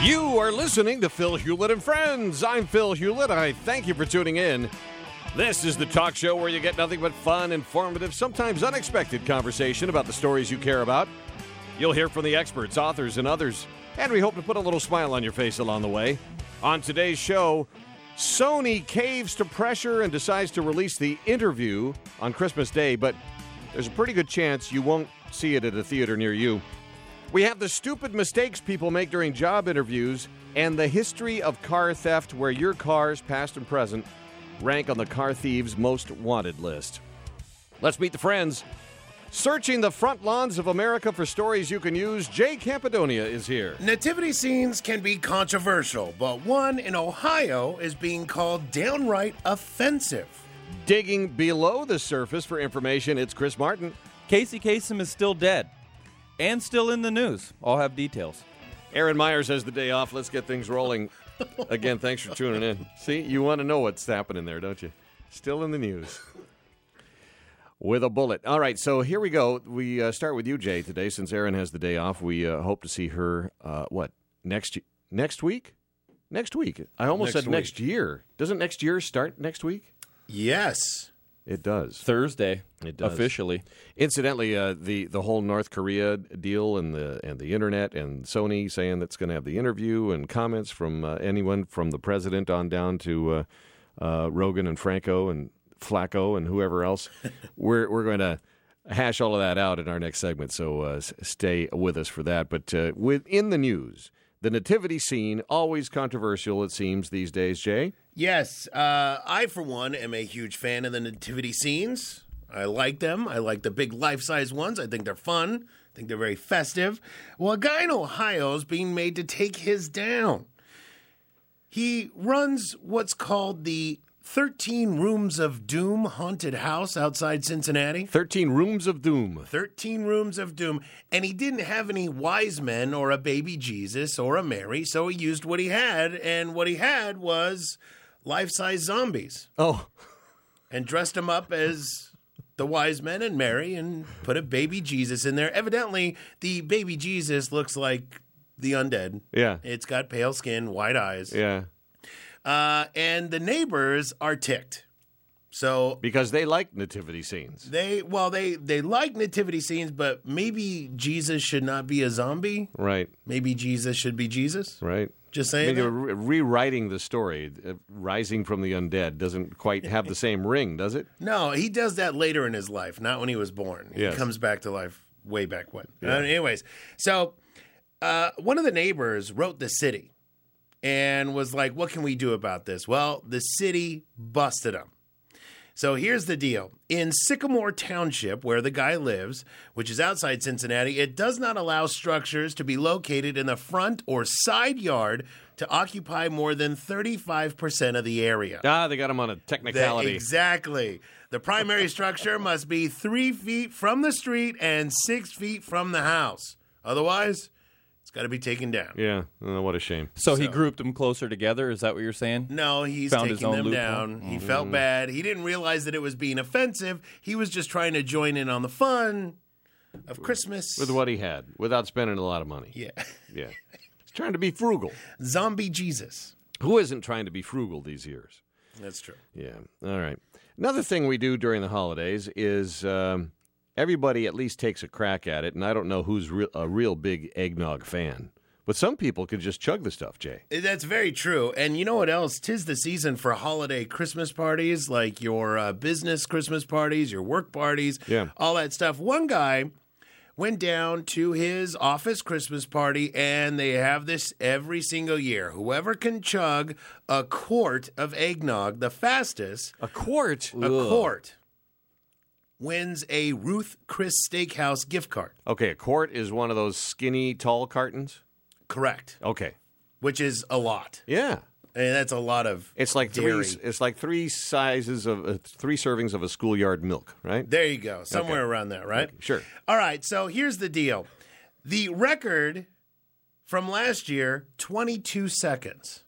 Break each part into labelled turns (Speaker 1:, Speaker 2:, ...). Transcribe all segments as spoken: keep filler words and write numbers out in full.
Speaker 1: You are listening to Phil Hewlett and Friends. I'm Phil Hewlett. I thank you for tuning in. This is the talk show where you get nothing but fun, informative, sometimes unexpected conversation about the stories you care about. You'll hear from the experts, authors, and others, and we hope to put a little smile on your face along the way. On today's show, Sony caves to pressure and decides to release The Interview on Christmas Day, but there's a pretty good chance you won't see it at a theater near you. We have the stupid mistakes people make during job interviews and the history of car theft, where your cars, past and present, rank on the car thieves' most wanted list. Let's meet the friends. Searching the front lawns of America for stories you can use, Jay Campidonia is here.
Speaker 2: Nativity scenes can be controversial, but one in Ohio is being called downright offensive.
Speaker 1: Digging below the surface for information, it's Chris Martin.
Speaker 3: Casey Kasem is still dead and still in the news. I'll have details.
Speaker 1: Aaron Myers has the day off. Let's get things rolling. Again, thanks for tuning in. See, you want to know what's happening there, don't you? Still in the news. With a bullet. All right, so here we go. We uh, start with you, Jay, today. Since Aaron has the day off, we uh, hope to see her, uh, what, next next week? Next week. I almost
Speaker 2: Next
Speaker 1: said next year. Doesn't next year start next week?
Speaker 2: Yes.
Speaker 1: It does.
Speaker 3: Thursday,
Speaker 1: It does.
Speaker 3: officially.
Speaker 1: Incidentally, uh, the the whole North Korea deal and the and the internet and Sony saying that's going to have the interview and comments from uh, anyone from the president on down to uh, uh, Rogan and Franco and Flacco and whoever else. we're we're going to hash all of that out in our next segment, so uh, stay with us for that. But uh, within the news, the nativity scene, always controversial, it seems, these days, Jay.
Speaker 2: Yes. Uh, I, for one, am a huge fan of the nativity scenes. I like them. I like the big life-size ones. I think they're fun. I think they're very festive. Well, a guy in Ohio is being made to take his down. He runs what's called the thirteen Rooms of Doom haunted house outside Cincinnati.
Speaker 1: Thirteen Rooms of Doom.
Speaker 2: thirteen Rooms of Doom. And he didn't have any wise men or a baby Jesus or a Mary, so he used what he had, and what he had was life-size zombies.
Speaker 1: Oh.
Speaker 2: And dressed them up as the wise men and Mary and put a baby Jesus in there. Evidently, the baby Jesus looks like the undead.
Speaker 1: Yeah.
Speaker 2: It's got pale skin, white eyes.
Speaker 1: Yeah.
Speaker 2: Uh, and the neighbors are ticked. So
Speaker 1: Because they like nativity scenes.
Speaker 2: they, well, they, they like nativity scenes, but maybe Jesus should not be a zombie.
Speaker 1: Right,
Speaker 2: Maybe Jesus should be Jesus.
Speaker 1: right.
Speaker 2: Just
Speaker 1: I
Speaker 2: saying.
Speaker 1: mean,
Speaker 2: that.
Speaker 1: you're re- rewriting the story. Uh, rising from the undead doesn't quite have the same ring, does it?
Speaker 2: No, he does that later in his life, not when he was born. He
Speaker 1: Yes.
Speaker 2: comes back to life way back when. Uh, anyways, so uh, one of the neighbors wrote the city and was like, what can we do about this? Well, the city busted him. So here's the deal. In Sycamore Township, where the guy lives, which is outside Cincinnati, it does not allow structures to be located in the front or side yard to occupy more than thirty-five percent of the area.
Speaker 1: Ah, they got him on a
Speaker 2: The-
Speaker 1: technicality.
Speaker 2: exactly. The primary structure must be three feet from the street and six feet from the house. Otherwise, it's got to be taken down.
Speaker 1: Yeah, oh, what a shame.
Speaker 3: So, he
Speaker 2: So-
Speaker 3: grouped them closer together? Is that what you're saying?
Speaker 2: No, he's
Speaker 3: Found his
Speaker 2: taking
Speaker 3: own
Speaker 2: them
Speaker 3: loophole.
Speaker 2: down. He felt bad. He didn't realize that it was being offensive. He was just trying to join in on the fun of Christmas.
Speaker 1: With what he had, without spending a lot of money.
Speaker 2: Yeah.
Speaker 1: Yeah. He's trying to be frugal.
Speaker 2: Zombie Jesus.
Speaker 1: Who isn't trying to be frugal these years?
Speaker 2: That's true.
Speaker 1: Yeah. All right. Another thing we do during the holidays is um, everybody at least takes a crack at it, and I don't know who's re- a real big eggnog fan. But some people can just chug the stuff, Jay.
Speaker 2: That's very true. And you know what else? 'Tis the season for holiday Christmas parties, like your uh, business Christmas parties, your work parties,
Speaker 1: Yeah.
Speaker 2: all that stuff. One guy went down to his office Christmas party, and they have this every single year. Whoever can chug a quart of eggnog the fastest,
Speaker 1: A quart?
Speaker 2: a quart, wins a Ruth Chris Steakhouse gift card.
Speaker 1: Okay, a quart is one of those skinny, tall cartons?
Speaker 2: Correct.
Speaker 1: Okay.
Speaker 2: Which is a lot.
Speaker 1: Yeah.
Speaker 2: And that's a lot of
Speaker 1: It's like
Speaker 2: dairy.
Speaker 1: three. It's like three sizes of uh, three servings of a schoolyard milk, right?
Speaker 2: There you go. Somewhere
Speaker 1: Okay.
Speaker 2: around there, right?
Speaker 1: Sure.
Speaker 2: All right. So here's the deal. The record from last year, twenty-two seconds.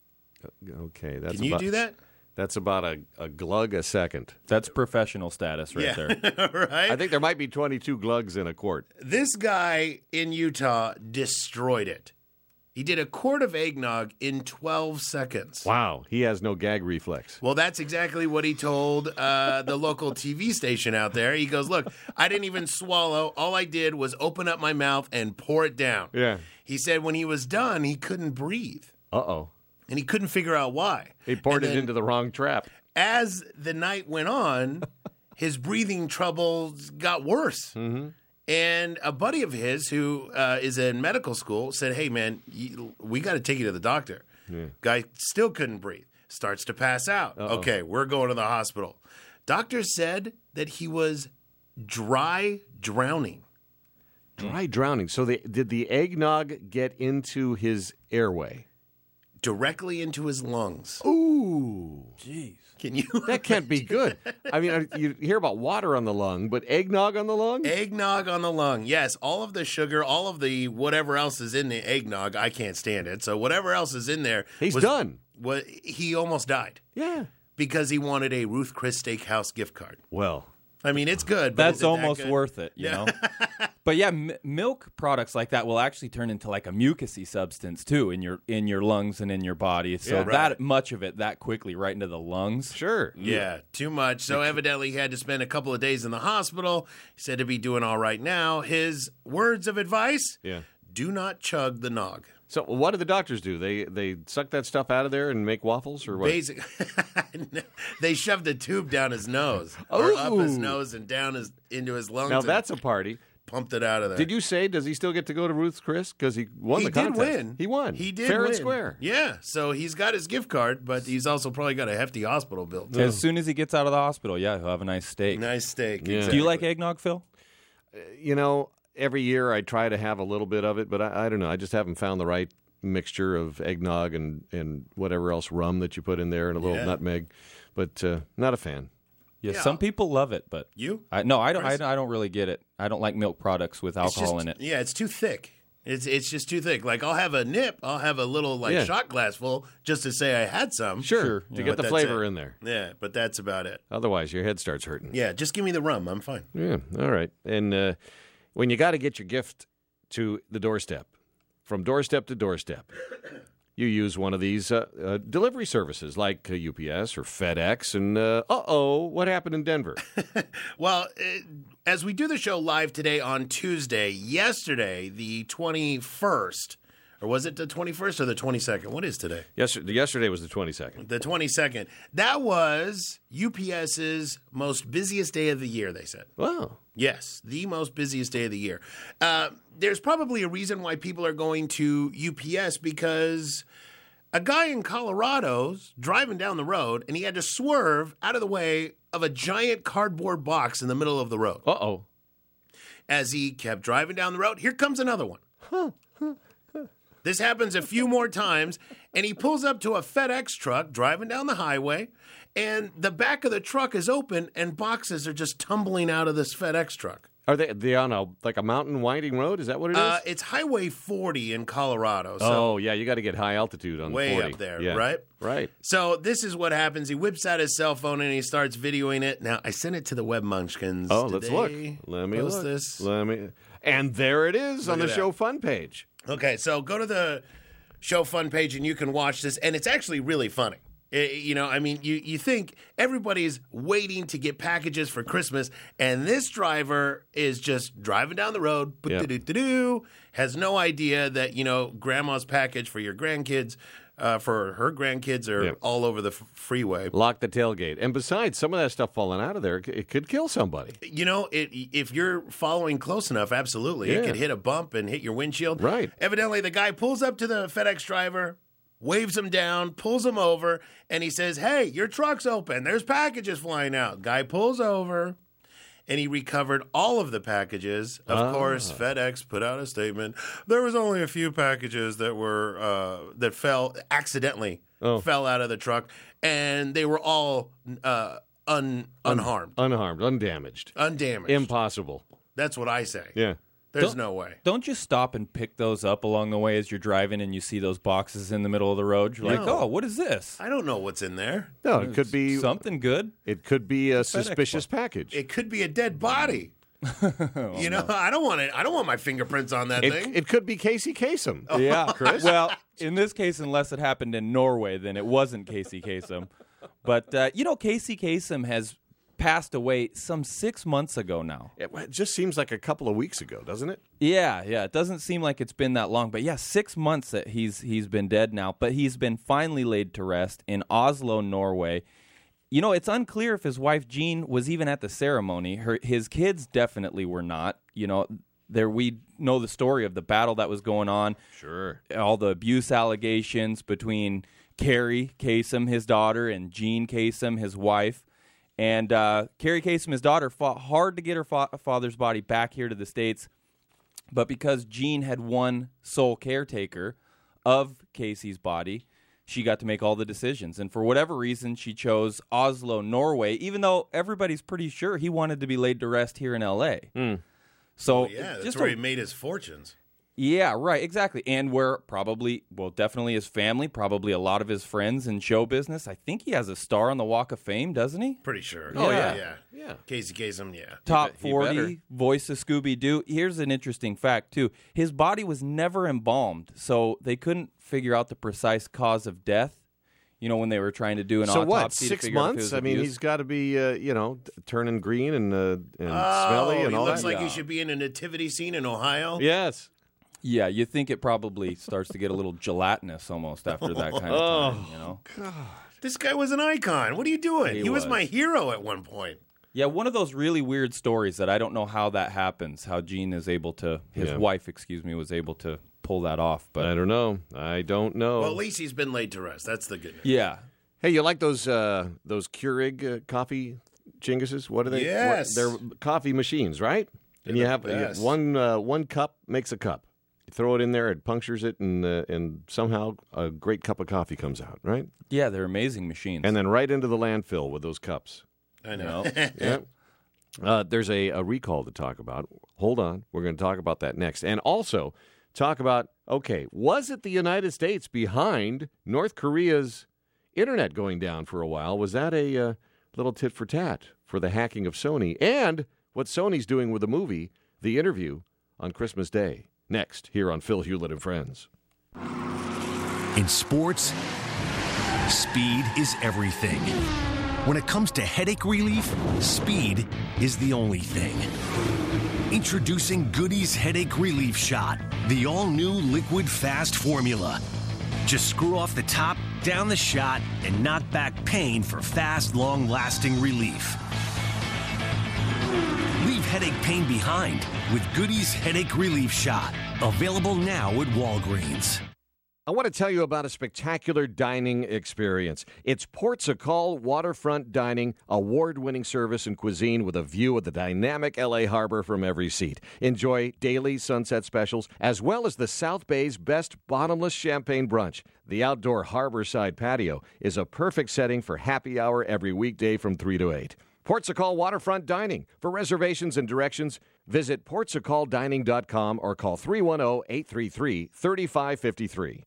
Speaker 1: Okay, that's
Speaker 2: Can you
Speaker 1: about,
Speaker 2: do that?
Speaker 1: That's about a, a glug a second.
Speaker 3: That's professional status right
Speaker 2: yeah.
Speaker 3: there.
Speaker 2: right?
Speaker 1: I think there might be twenty-two glugs in a quart.
Speaker 2: This guy in Utah destroyed it. He did a quart of eggnog in twelve seconds.
Speaker 1: Wow, he has no gag reflex.
Speaker 2: Well, that's exactly what he told uh, the local T V station out there. He goes, look, I didn't even swallow. All I did was open up my mouth and pour it down.
Speaker 1: Yeah.
Speaker 2: He said when he was done, he couldn't breathe.
Speaker 1: Uh-oh.
Speaker 2: And he couldn't figure out why.
Speaker 1: He poured
Speaker 2: And
Speaker 1: it
Speaker 2: then,
Speaker 1: into the wrong trap.
Speaker 2: As the night went on, his breathing troubles got worse.
Speaker 1: Mm-hmm.
Speaker 2: And a buddy of his who uh, is in medical school said, hey, man, you, we got to take you to the doctor. Yeah. Guy still couldn't breathe. Starts to pass out. Uh-oh. Okay, we're going to the hospital. Doctor said that he was dry drowning.
Speaker 1: Dry drowning. So they, did the eggnog get into his airway?
Speaker 2: Directly into his lungs.
Speaker 1: Ooh.
Speaker 3: Jeez.
Speaker 2: Can you?
Speaker 1: That can't be good. I mean, you hear about water on the lung, but eggnog on the lung?
Speaker 2: Eggnog on the lung. Yes, all of the sugar, all of the whatever else is in the eggnog, I can't stand it. So whatever else is in there.
Speaker 1: He's
Speaker 2: was,
Speaker 1: done.
Speaker 2: Was, he almost died.
Speaker 1: Yeah.
Speaker 2: Because he wanted a Ruth Chris Steakhouse gift card.
Speaker 1: Well.
Speaker 2: I mean, it's good. But
Speaker 3: That's
Speaker 2: is it
Speaker 3: almost
Speaker 2: that good?
Speaker 3: worth it, you
Speaker 2: Yeah.
Speaker 3: know? But yeah, m- milk products like that will actually turn into like a mucousy substance too in your in your lungs and in your body. So
Speaker 1: Yeah.
Speaker 3: that
Speaker 2: Right.
Speaker 3: much of it that quickly right into the lungs.
Speaker 1: Sure.
Speaker 2: Yeah, too much. So evidently he had to spend a couple of days in the hospital. He said to be doing all right now. His words of advice,
Speaker 1: Yeah.
Speaker 2: do not chug the nog.
Speaker 1: So what do the doctors do? They they suck that stuff out of there and make waffles or what?
Speaker 2: Basic, they shoved a tube down his nose, or up his
Speaker 1: Ooh.
Speaker 2: nose and down his into his lungs.
Speaker 1: Now
Speaker 2: and
Speaker 1: that's a party.
Speaker 2: pumped it out of there.
Speaker 1: Did you say, does he still get to go to Ruth's Chris? Because he won
Speaker 2: He
Speaker 1: the
Speaker 2: did
Speaker 1: contest.
Speaker 2: win.
Speaker 1: He won.
Speaker 2: He did
Speaker 1: Fair
Speaker 2: win.
Speaker 1: and square.
Speaker 2: Yeah, so he's got his gift card, but he's also probably got a hefty hospital bill too.
Speaker 3: As soon as he gets out of the hospital, yeah, he'll have a nice steak.
Speaker 2: Nice steak.
Speaker 1: Yeah.
Speaker 3: Do you like eggnog, Phil?
Speaker 1: You know, every year I try to have a little bit of it, but I, I don't know. I just haven't found the right mixture of eggnog and, and whatever else, rum that you put in there and a little
Speaker 2: Yeah.
Speaker 1: nutmeg. But uh, not a fan.
Speaker 3: Yeah,
Speaker 2: Yeah.
Speaker 3: some people love it, but
Speaker 2: You?
Speaker 3: I, no, I don't. I,
Speaker 2: Chris?
Speaker 3: don't- I don't really get it. I don't like milk products with
Speaker 2: It's
Speaker 3: alcohol
Speaker 2: just-
Speaker 3: in it.
Speaker 2: Yeah, it's too thick. It's it's just too thick. Like I'll have a nip, I'll have a little like
Speaker 1: Yeah.
Speaker 2: shot glass full just to say I had some.
Speaker 1: Sure,
Speaker 3: Sure,
Speaker 1: to
Speaker 3: yeah.
Speaker 1: get
Speaker 2: But
Speaker 1: the
Speaker 2: that's
Speaker 1: flavor
Speaker 2: it.
Speaker 1: in there.
Speaker 2: Yeah, but that's about it.
Speaker 1: Otherwise, your head starts hurting.
Speaker 2: Yeah, just give me the rum. I'm fine.
Speaker 1: Yeah, all right. And uh, when you got to get your gift to the doorstep, from doorstep to doorstep, you use one of these uh, uh, delivery services like uh, U P S or FedEx. And uh oh, what happened in Denver?
Speaker 2: Well, uh, as we do the show live today on Tuesday, yesterday, the twenty-first, or was it the twenty-first or the twenty-second? What is today?
Speaker 1: Yesterday, yesterday was the twenty-second.
Speaker 2: The twenty-second. That was UPS's most busiest day of the year, they said.
Speaker 1: Wow.
Speaker 2: Yes, the most busiest day of the year. Uh, there's probably a reason why people are going to U P S because a guy in Colorado's driving down the road and he had to swerve out of the way of a giant cardboard box in the middle of the road.
Speaker 1: Uh oh.
Speaker 2: As he kept driving down the road, here comes another one. This happens a few more times, and he pulls up to a FedEx truck driving down the highway, and the back of the truck is open, and boxes are just tumbling out of this FedEx truck.
Speaker 1: Are they they on a like a mountain winding road? Is that what it is?
Speaker 2: Uh, it's Highway forty in Colorado. So
Speaker 1: oh yeah, you got to get high altitude on
Speaker 2: way
Speaker 1: forty.
Speaker 2: up there,
Speaker 1: Yeah.
Speaker 2: right?
Speaker 1: Right.
Speaker 2: So this is what happens. He whips out his cell phone and he starts videoing it. Now, I sent it to the Web Munchkins.
Speaker 1: Oh,
Speaker 2: Did
Speaker 1: let's look.
Speaker 2: they
Speaker 1: Let me
Speaker 2: post
Speaker 1: look.
Speaker 2: this.
Speaker 1: Let me. And there it is on
Speaker 2: Look
Speaker 1: the
Speaker 2: at
Speaker 1: show
Speaker 2: that.
Speaker 1: fun page.
Speaker 2: Okay, so go to the show fun page and you can watch this, and it's actually really funny. I- you know, I mean, you, you think everybody's waiting to get packages for Christmas, and this driver is just driving down the road,
Speaker 1: Yeah.
Speaker 2: doo-doo-doo-doo, has no idea that, you know, grandma's package for your grandkids, uh, for her grandkids are
Speaker 1: Yeah.
Speaker 2: all over the f- freeway.
Speaker 1: Lock the tailgate. And besides, some of that stuff falling out of there, it c- it could kill somebody.
Speaker 2: You know, it, if you're following close enough, absolutely. It
Speaker 1: Yeah.
Speaker 2: could hit a bump and hit your windshield.
Speaker 1: Right.
Speaker 2: Evidently, the guy pulls up to the FedEx driver, waves him down, pulls him over, and he says, hey, your truck's open. There's packages flying out. Guy pulls over, and he recovered all of the packages. Of
Speaker 1: Ah.
Speaker 2: course, FedEx put out a statement. There was only a few packages that were uh, that fell accidentally,
Speaker 1: Oh.
Speaker 2: fell out of the truck, and they were all uh, un, unharmed,
Speaker 1: Unharmed, undamaged.
Speaker 2: undamaged.
Speaker 1: Impossible.
Speaker 2: That's what I say.
Speaker 1: Yeah.
Speaker 2: There's
Speaker 3: Don't-
Speaker 2: no way.
Speaker 3: Don't you stop and pick those up along the way as you're driving and you see those boxes in the middle of the road? You're like,
Speaker 2: No.
Speaker 3: oh, what is this?
Speaker 2: I don't know what's in there.
Speaker 1: No, it could be
Speaker 3: Something good.
Speaker 1: It could be a
Speaker 3: FedEx
Speaker 1: suspicious package.
Speaker 2: It could be a dead body. you know, I don't want it. I don't want my fingerprints on that
Speaker 1: It,
Speaker 2: thing.
Speaker 1: it could be Casey Kasem.
Speaker 3: Yeah,
Speaker 1: Chris?
Speaker 3: Well, in this case, unless it happened in Norway, then it wasn't Casey Kasem. But, uh, you know, Casey Kasem has passed away some six months ago now.
Speaker 1: It, it just seems like a couple of weeks ago, doesn't it?
Speaker 3: Yeah, yeah. It doesn't seem like it's been that long. But, yeah, six months that he's he's been dead now. But he's been finally laid to rest in Oslo, Norway. You know, it's unclear if his wife, Jean, was even at the ceremony. Her His kids definitely were not. You know, there we know the story of the battle that was going on.
Speaker 1: Sure.
Speaker 3: All the abuse allegations between Carrie Kasem, his daughter, and Jean Kasem, his wife. And uh, Carrie Kasem, his daughter, fought hard to get her fa- father's body back here to the States. But because Jean had one sole caretaker of Casey's body, she got to make all the decisions. And for whatever reason, she chose Oslo, Norway, even though everybody's pretty sure he wanted to be laid to rest here in L A.
Speaker 1: Mm.
Speaker 3: So
Speaker 2: yeah, that's
Speaker 3: just
Speaker 2: where
Speaker 3: a,
Speaker 2: he made his fortunes.
Speaker 3: Yeah, right, exactly. And where probably, well, definitely his family, probably a lot of his friends in show business. I think he has a star on the Walk of Fame, doesn't he?
Speaker 2: Pretty sure.
Speaker 3: Oh, yeah.
Speaker 2: yeah.
Speaker 1: Yeah.
Speaker 2: Casey Kasem, yeah.
Speaker 3: Top
Speaker 1: he better.
Speaker 3: forty, voice of Scooby-Doo. Here's an interesting fact, too. His body was never embalmed, so they couldn't figure out the precise cause of death, you know, when they were trying to do an
Speaker 1: So
Speaker 3: autopsy.
Speaker 1: what?
Speaker 3: to
Speaker 1: Six
Speaker 3: figure out if it
Speaker 1: months?
Speaker 3: was
Speaker 1: I mean,
Speaker 3: abuse.
Speaker 1: he's got to be, uh, you know, t- turning green and uh, and
Speaker 2: Oh,
Speaker 1: smelly and
Speaker 2: he
Speaker 1: all
Speaker 2: looks
Speaker 1: that.
Speaker 2: like
Speaker 3: Yeah.
Speaker 2: he should be in a nativity scene in Ohio.
Speaker 1: Yes.
Speaker 3: Yeah, you think it probably starts to get a little gelatinous almost after that kind of
Speaker 1: Oh.
Speaker 3: time, you know?
Speaker 2: This guy was an icon. What are you doing?
Speaker 3: He
Speaker 2: He, was.
Speaker 3: was.
Speaker 2: my hero at one point.
Speaker 3: Yeah, one of those really weird stories that I don't know how that happens, how Gene is able to, his
Speaker 1: Yeah.
Speaker 3: wife, excuse me, was able to pull that off. But
Speaker 1: I don't know. I don't know.
Speaker 2: Well, at least he's been laid to rest. That's the good news.
Speaker 3: yeah,
Speaker 1: Hey, you like those uh, those Keurig uh, coffee chinguses? What are they?
Speaker 2: Yes.
Speaker 1: What, they're coffee machines, right? and
Speaker 2: They're
Speaker 1: you
Speaker 2: the
Speaker 1: have you have
Speaker 2: best.
Speaker 1: one uh, one cup makes a cup. You throw it in there, it punctures it, and uh, and somehow a great cup of coffee comes out, right?
Speaker 3: yeah, they're amazing machines.
Speaker 1: And then right into the landfill with those cups.
Speaker 2: I know.
Speaker 1: Yeah. Uh, there's a, a recall to talk about. Hold on. We're going to talk about that next. And also talk about, okay, was it the United States behind North Korea's internet going down for a while? Was that a uh, little tit for tat for the hacking of Sony? And what Sony's doing with the movie, The Interview, on Christmas Day. Next, here on Phil Hewlett and Friends.
Speaker 4: In sports, speed is everything. When it comes to headache relief, speed is the only thing. Introducing Goody's Headache Relief Shot, the all-new liquid fast formula. Just screw off the top, down the shot, and knock back pain for fast, long-lasting relief. Leave headache pain behind with Goody's Headache Relief Shot. Available now at Walgreens.
Speaker 1: I want to tell you about a spectacular dining experience. It's Portugal Waterfront Dining, award-winning service and cuisine with a view of the dynamic L A harbor from every seat. Enjoy daily sunset specials, as well as the South Bay's best bottomless champagne brunch. The outdoor harborside patio is a perfect setting for happy hour every weekday from three to eight. Portugal Waterfront Dining. For reservations and directions, visit portugal dining dot com or call three one zero, eight three three, three five five three.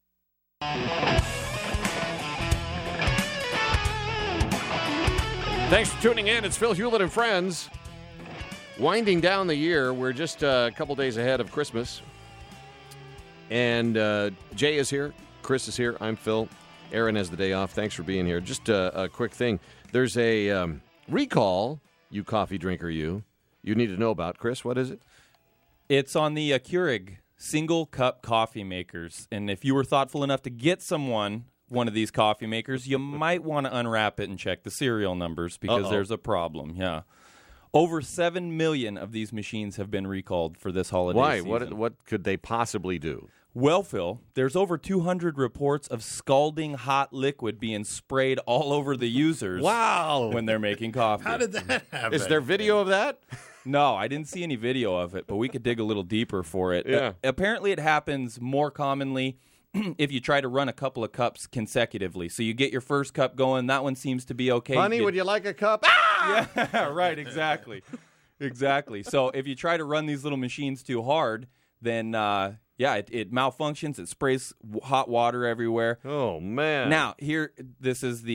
Speaker 1: Thanks for tuning in. It's Phil Hewlett and Friends. Winding down the year, we're just uh, a couple days ahead of Christmas. And uh, Jay is here. Chris is here. I'm Phil. Aaron has the day off. Thanks for being here. Just a, a quick thing. There's a um, recall, you coffee drinker, you, you need to know about. Chris, what is it?
Speaker 3: It's on the uh, Keurig single cup coffee makers. And if you were thoughtful enough to get someone one of these coffee makers, you might want to unwrap it and check the serial numbers because
Speaker 1: Uh-oh.
Speaker 3: there's a problem. Yeah. Over seven million of these machines have been recalled for this holiday
Speaker 1: Why?
Speaker 3: season.
Speaker 1: What What could they possibly do?
Speaker 3: Well, Phil, there's over two hundred reports of scalding hot liquid being sprayed all over the users
Speaker 1: Wow.
Speaker 3: when they're making coffee.
Speaker 2: How did that happen?
Speaker 1: Is there video of that?
Speaker 3: No, I didn't see any video of it, but we could dig a little deeper for it.
Speaker 1: Yeah.
Speaker 3: Uh, apparently, it happens more commonly if you try to run a couple of cups consecutively. So you get your first cup going. That one seems to be okay.
Speaker 1: Honey,
Speaker 3: You-
Speaker 1: would you like a cup? Ah!
Speaker 3: Yeah, right, exactly. Exactly. So if you try to run these little machines too hard, then, uh, yeah, it, it malfunctions. It sprays w- hot water everywhere.
Speaker 1: Oh, man.
Speaker 3: Now, here, this is the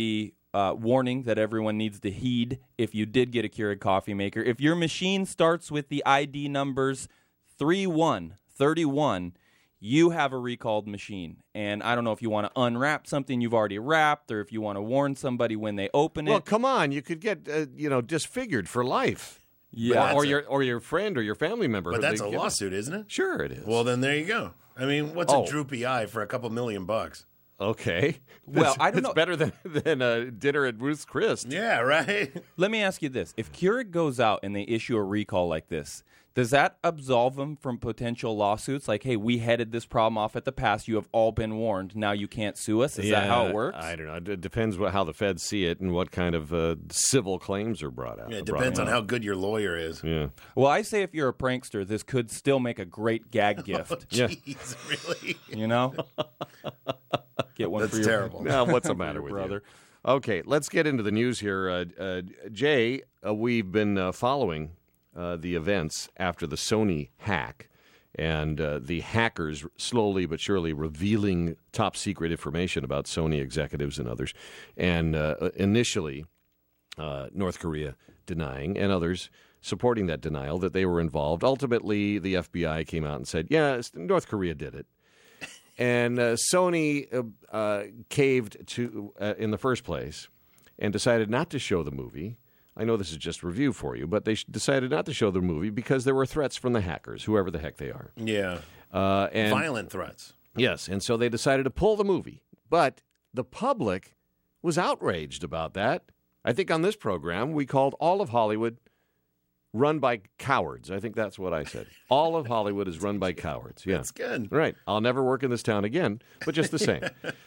Speaker 3: uh, warning that everyone needs to heed if you did get a Keurig coffee maker. If your machine starts with the I D numbers three one thirty-one, you have a recalled machine. And I don't know if you want to unwrap something you've already wrapped or if you want to warn somebody when they open it.
Speaker 1: Well, come on. You could get, uh, you know, disfigured for life.
Speaker 3: Yeah.
Speaker 1: Or
Speaker 2: a-
Speaker 1: your or your friend or your family member.
Speaker 2: But
Speaker 1: who
Speaker 2: that's
Speaker 1: they
Speaker 2: a
Speaker 1: give it.
Speaker 2: lawsuit, isn't it?
Speaker 1: Sure it is.
Speaker 2: Well, then there you go. I mean, what's
Speaker 1: Oh.
Speaker 2: a droopy eye for a couple million bucks?
Speaker 1: okay.
Speaker 3: Well,
Speaker 1: That's-
Speaker 3: I don't
Speaker 1: it's
Speaker 3: know.
Speaker 1: better than, than a dinner at Ruth's Chris.
Speaker 2: Yeah, right?
Speaker 3: Let me ask you this. If Keurig goes out and they issue a recall like this, does that absolve them from potential lawsuits? Like, hey, we headed this problem off at the pass. You have all been warned. Now you can't sue us? Is that how it works?
Speaker 1: I don't know. It depends what, how the feds see it and what kind of uh, civil claims are brought out.
Speaker 2: Yeah, it
Speaker 1: brought
Speaker 2: depends
Speaker 1: out.
Speaker 2: on how good your lawyer is.
Speaker 1: Yeah.
Speaker 3: Well, I say if you're a prankster, this could still make a great gag gift.
Speaker 1: Yeah.
Speaker 2: Jeez, really?
Speaker 3: You know? Get one
Speaker 2: That's
Speaker 3: for your,
Speaker 2: terrible.
Speaker 1: Now, what's the matter
Speaker 3: your
Speaker 1: with
Speaker 3: brother.
Speaker 1: you? Okay, let's get into the news here. Uh, uh, Jay, uh, we've been uh, following uh, the events after the Sony hack and uh, the hackers slowly but surely revealing top secret information about Sony executives and others. And uh, initially, uh, North Korea denying and others supporting that denial that they were involved. Ultimately, the F B I came out and said, yeah, North Korea did it. And uh, Sony uh, uh, caved to uh, in the first place and decided not to show the movie. I know this is just review for you, but they sh- decided not to show the movie because there were threats from the hackers, whoever the heck they are.
Speaker 2: Yeah.
Speaker 1: Uh, and
Speaker 2: Violent threats.
Speaker 1: yes, and so they decided to pull the movie. But the public was outraged about that. I think on this program we called all of Hollywood run by cowards. I think that's what I said. All of Hollywood is run by cowards. Yeah.
Speaker 2: That's good.
Speaker 1: Right. I'll never work in this town again, but just the same.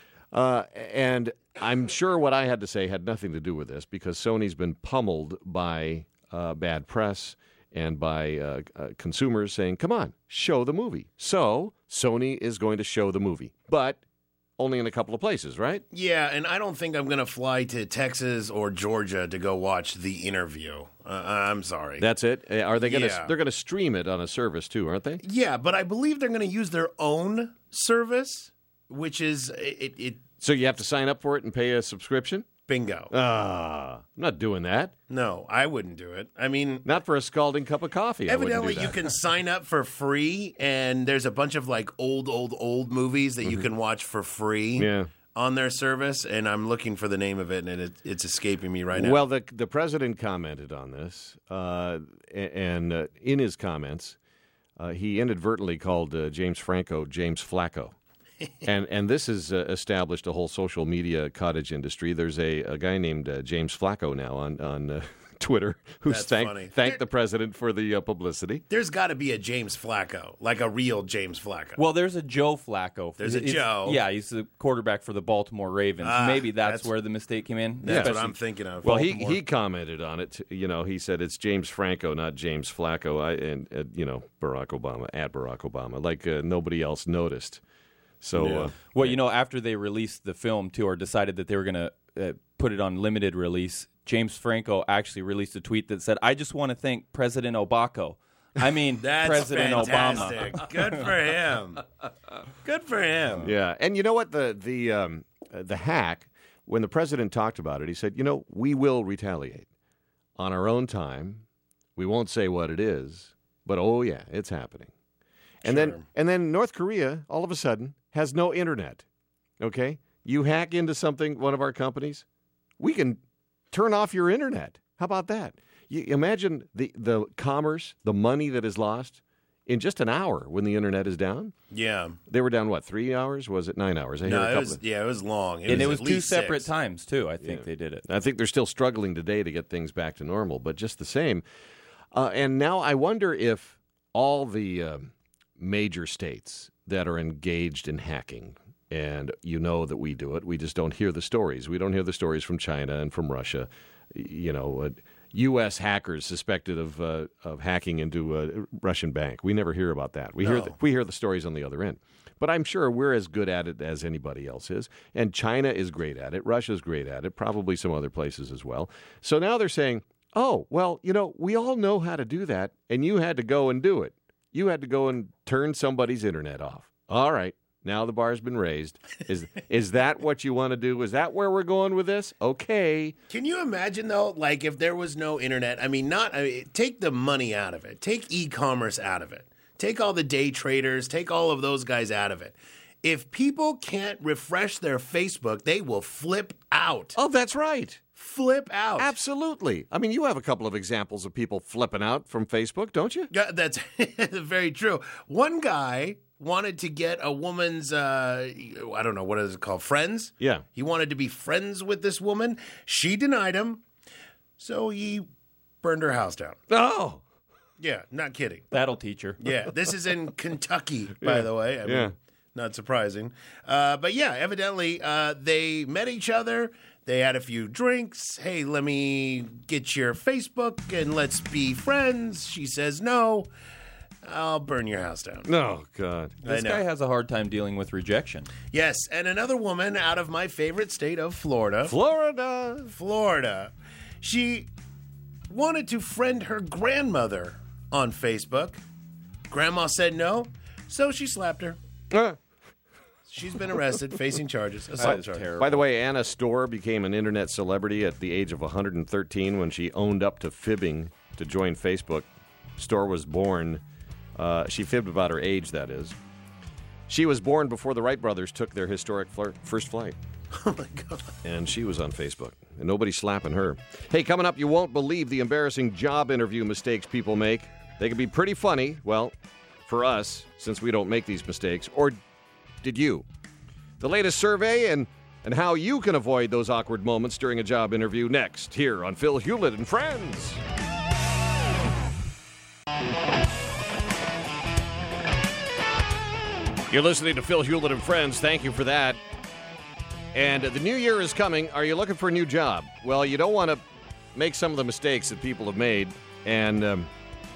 Speaker 1: uh, and I'm sure what I had to say had nothing to do with this because Sony's been pummeled by uh, bad press and by uh, uh, consumers saying, come on, show the movie. So Sony is going to show the movie, but only in a couple of places, right?
Speaker 2: Yeah, and I don't think I'm going to fly to Texas or Georgia to go watch The Interview. Uh, I'm sorry.
Speaker 1: That's it. Uh, Are they going to?
Speaker 2: Yeah.
Speaker 1: They're going to stream it on a service too, aren't they?
Speaker 2: yeah, but I believe they're going to use their own service, which is it. it
Speaker 1: So you have to sign up for it and pay a subscription.
Speaker 2: bingo.
Speaker 1: Ah, I'm not doing that.
Speaker 2: no, I wouldn't do it. I mean,
Speaker 1: Not for a scalding cup of coffee. I wouldn't do
Speaker 2: evidently you
Speaker 1: that.
Speaker 2: can sign up for free, and there's a bunch of like old, old, old movies that you can watch for free.
Speaker 1: Mm-hmm. Yeah.
Speaker 2: On their service, and I'm looking for the name of it, and it, it's escaping me right now.
Speaker 1: Well, the the president commented on this, uh, a- and uh, in his comments, uh, he inadvertently called uh, James Franco James Flacco. and and this has uh, established a whole social media cottage industry. There's a, a guy named uh, James Flacco now on on uh, Twitter who's
Speaker 2: That's
Speaker 1: thanked
Speaker 2: funny.
Speaker 1: thanked the president for the uh, publicity.
Speaker 2: There's got to be a James Flacco, like a real James Flacco.
Speaker 3: Well, there's a Joe Flacco.
Speaker 2: There's a
Speaker 3: It's-
Speaker 2: Joe.
Speaker 3: Yeah, he's the quarterback for the Baltimore Ravens.
Speaker 2: Ah,
Speaker 3: Maybe that's,
Speaker 2: that's-
Speaker 3: where the mistake came in.
Speaker 2: That's what
Speaker 3: Especially-
Speaker 2: I'm thinking of.
Speaker 1: Well, he,
Speaker 3: Baltimore.
Speaker 1: he commented on it. You know, he said it's James Franco, not James Flacco. I, and, uh, you know, Barack Obama, at Barack Obama, like uh, nobody else noticed. So,
Speaker 2: Yeah.
Speaker 1: uh,
Speaker 3: Well, you know, after they released the film too, or decided that they were going to uh, put it on limited release, James Franco actually released a tweet that said, "I just want to thank President Obama." I mean,
Speaker 2: That's
Speaker 3: President Obama.
Speaker 2: fantastic. Good for him. Good for him.
Speaker 1: yeah. And you know what? The, the, um, uh, the hack, when the president talked about it, he said, you know, we will retaliate on our own time. We won't say what it is, but oh, yeah, it's happening. And
Speaker 2: Sure.
Speaker 1: then and then North Korea, all of a sudden, has no internet. Okay? You hack into something, one of our companies, we can turn off your internet. How about that? You imagine the, the commerce, the money that is lost in just an hour when the internet is down.
Speaker 2: Yeah.
Speaker 1: They were down, what, three hours? Was it nine hours? I hear a
Speaker 2: No, it
Speaker 1: couple
Speaker 2: was
Speaker 1: of-
Speaker 2: yeah, it was long. It
Speaker 3: and it
Speaker 2: was
Speaker 3: was
Speaker 2: at
Speaker 3: two
Speaker 2: least
Speaker 3: separate
Speaker 2: six.
Speaker 3: times too. I think they did it.
Speaker 1: I think they're still struggling today to get things back to normal, but just the same. Uh, and now I wonder if all the um, major states that are engaged in hacking, and you know that we do it, we just don't hear the stories. We don't hear the stories from China and from Russia. You know, uh, U S hackers suspected of uh, of hacking into a Russian bank. We never hear about that. We hear
Speaker 2: No.
Speaker 1: the, we hear the stories on the other end. But I'm sure we're as good at it as anybody else is. And China is great at it. Russia's great at it. Probably some other places as well. So now they're saying, oh, well, you know, we all know how to do that, and you had to go and do it. You had to go and turn somebody's internet off. All right, Now the bar's been raised. Is is that what you want to do? Is that where we're going with this? Okay.
Speaker 2: Can you imagine, though, like if there was no internet? I mean, not I mean, take the money out of it. Take e-commerce out of it. Take all the day traders. Take all of those guys out of it. If people can't refresh their Facebook, they will flip out.
Speaker 1: Oh, that's right.
Speaker 2: Flip out.
Speaker 1: Absolutely. I mean, you have a couple of examples of people flipping out from Facebook, don't you?
Speaker 2: Yeah, that's very true. One guy wanted to get a woman's, uh, I don't know, what is it called, friends?
Speaker 1: Yeah.
Speaker 2: He wanted to be friends with this woman. She denied him, so he burned her house down.
Speaker 1: Oh.
Speaker 2: Yeah, not kidding.
Speaker 3: That'll teach her.
Speaker 2: Yeah, this is in Kentucky, by
Speaker 1: Yeah.
Speaker 2: the way. I mean,
Speaker 1: Yeah.
Speaker 2: not surprising. Uh, but yeah, evidently uh, they met each other. They had a few drinks. Hey, let me get your Facebook and let's be friends. She says no. I'll burn your house down.
Speaker 1: Oh, God.
Speaker 3: This
Speaker 2: I know.
Speaker 3: guy has a hard time dealing with rejection.
Speaker 2: Yes, and another woman out of my favorite state of Florida.
Speaker 1: Florida.
Speaker 2: Florida. She wanted to friend her grandmother on Facebook. Grandma said no, so she slapped her.
Speaker 1: Uh,
Speaker 2: She's been arrested, facing charges. Assault charges.
Speaker 3: terrible.
Speaker 1: By the way, Anna Storr became an internet celebrity at the age of one hundred thirteen when she owned up to fibbing to join Facebook. Storr was born, uh, she fibbed about her age, that is. She was born before the Wright brothers took their historic fl- first flight.
Speaker 2: Oh, my God.
Speaker 1: And she was on Facebook. And nobody's slapping her. Hey, coming up, you won't believe the embarrassing job interview mistakes people make. They can be pretty funny. Well, for us, since we don't make these mistakes. Or did you? The latest survey and, and how you can avoid those awkward moments during a job interview next here on Phil Hewlett and Friends. You're listening to Phil Hewlett and Friends. Thank you for that. And the new year is coming. Are you looking for a new job? Well, you don't want to make some of the mistakes that people have made. And um,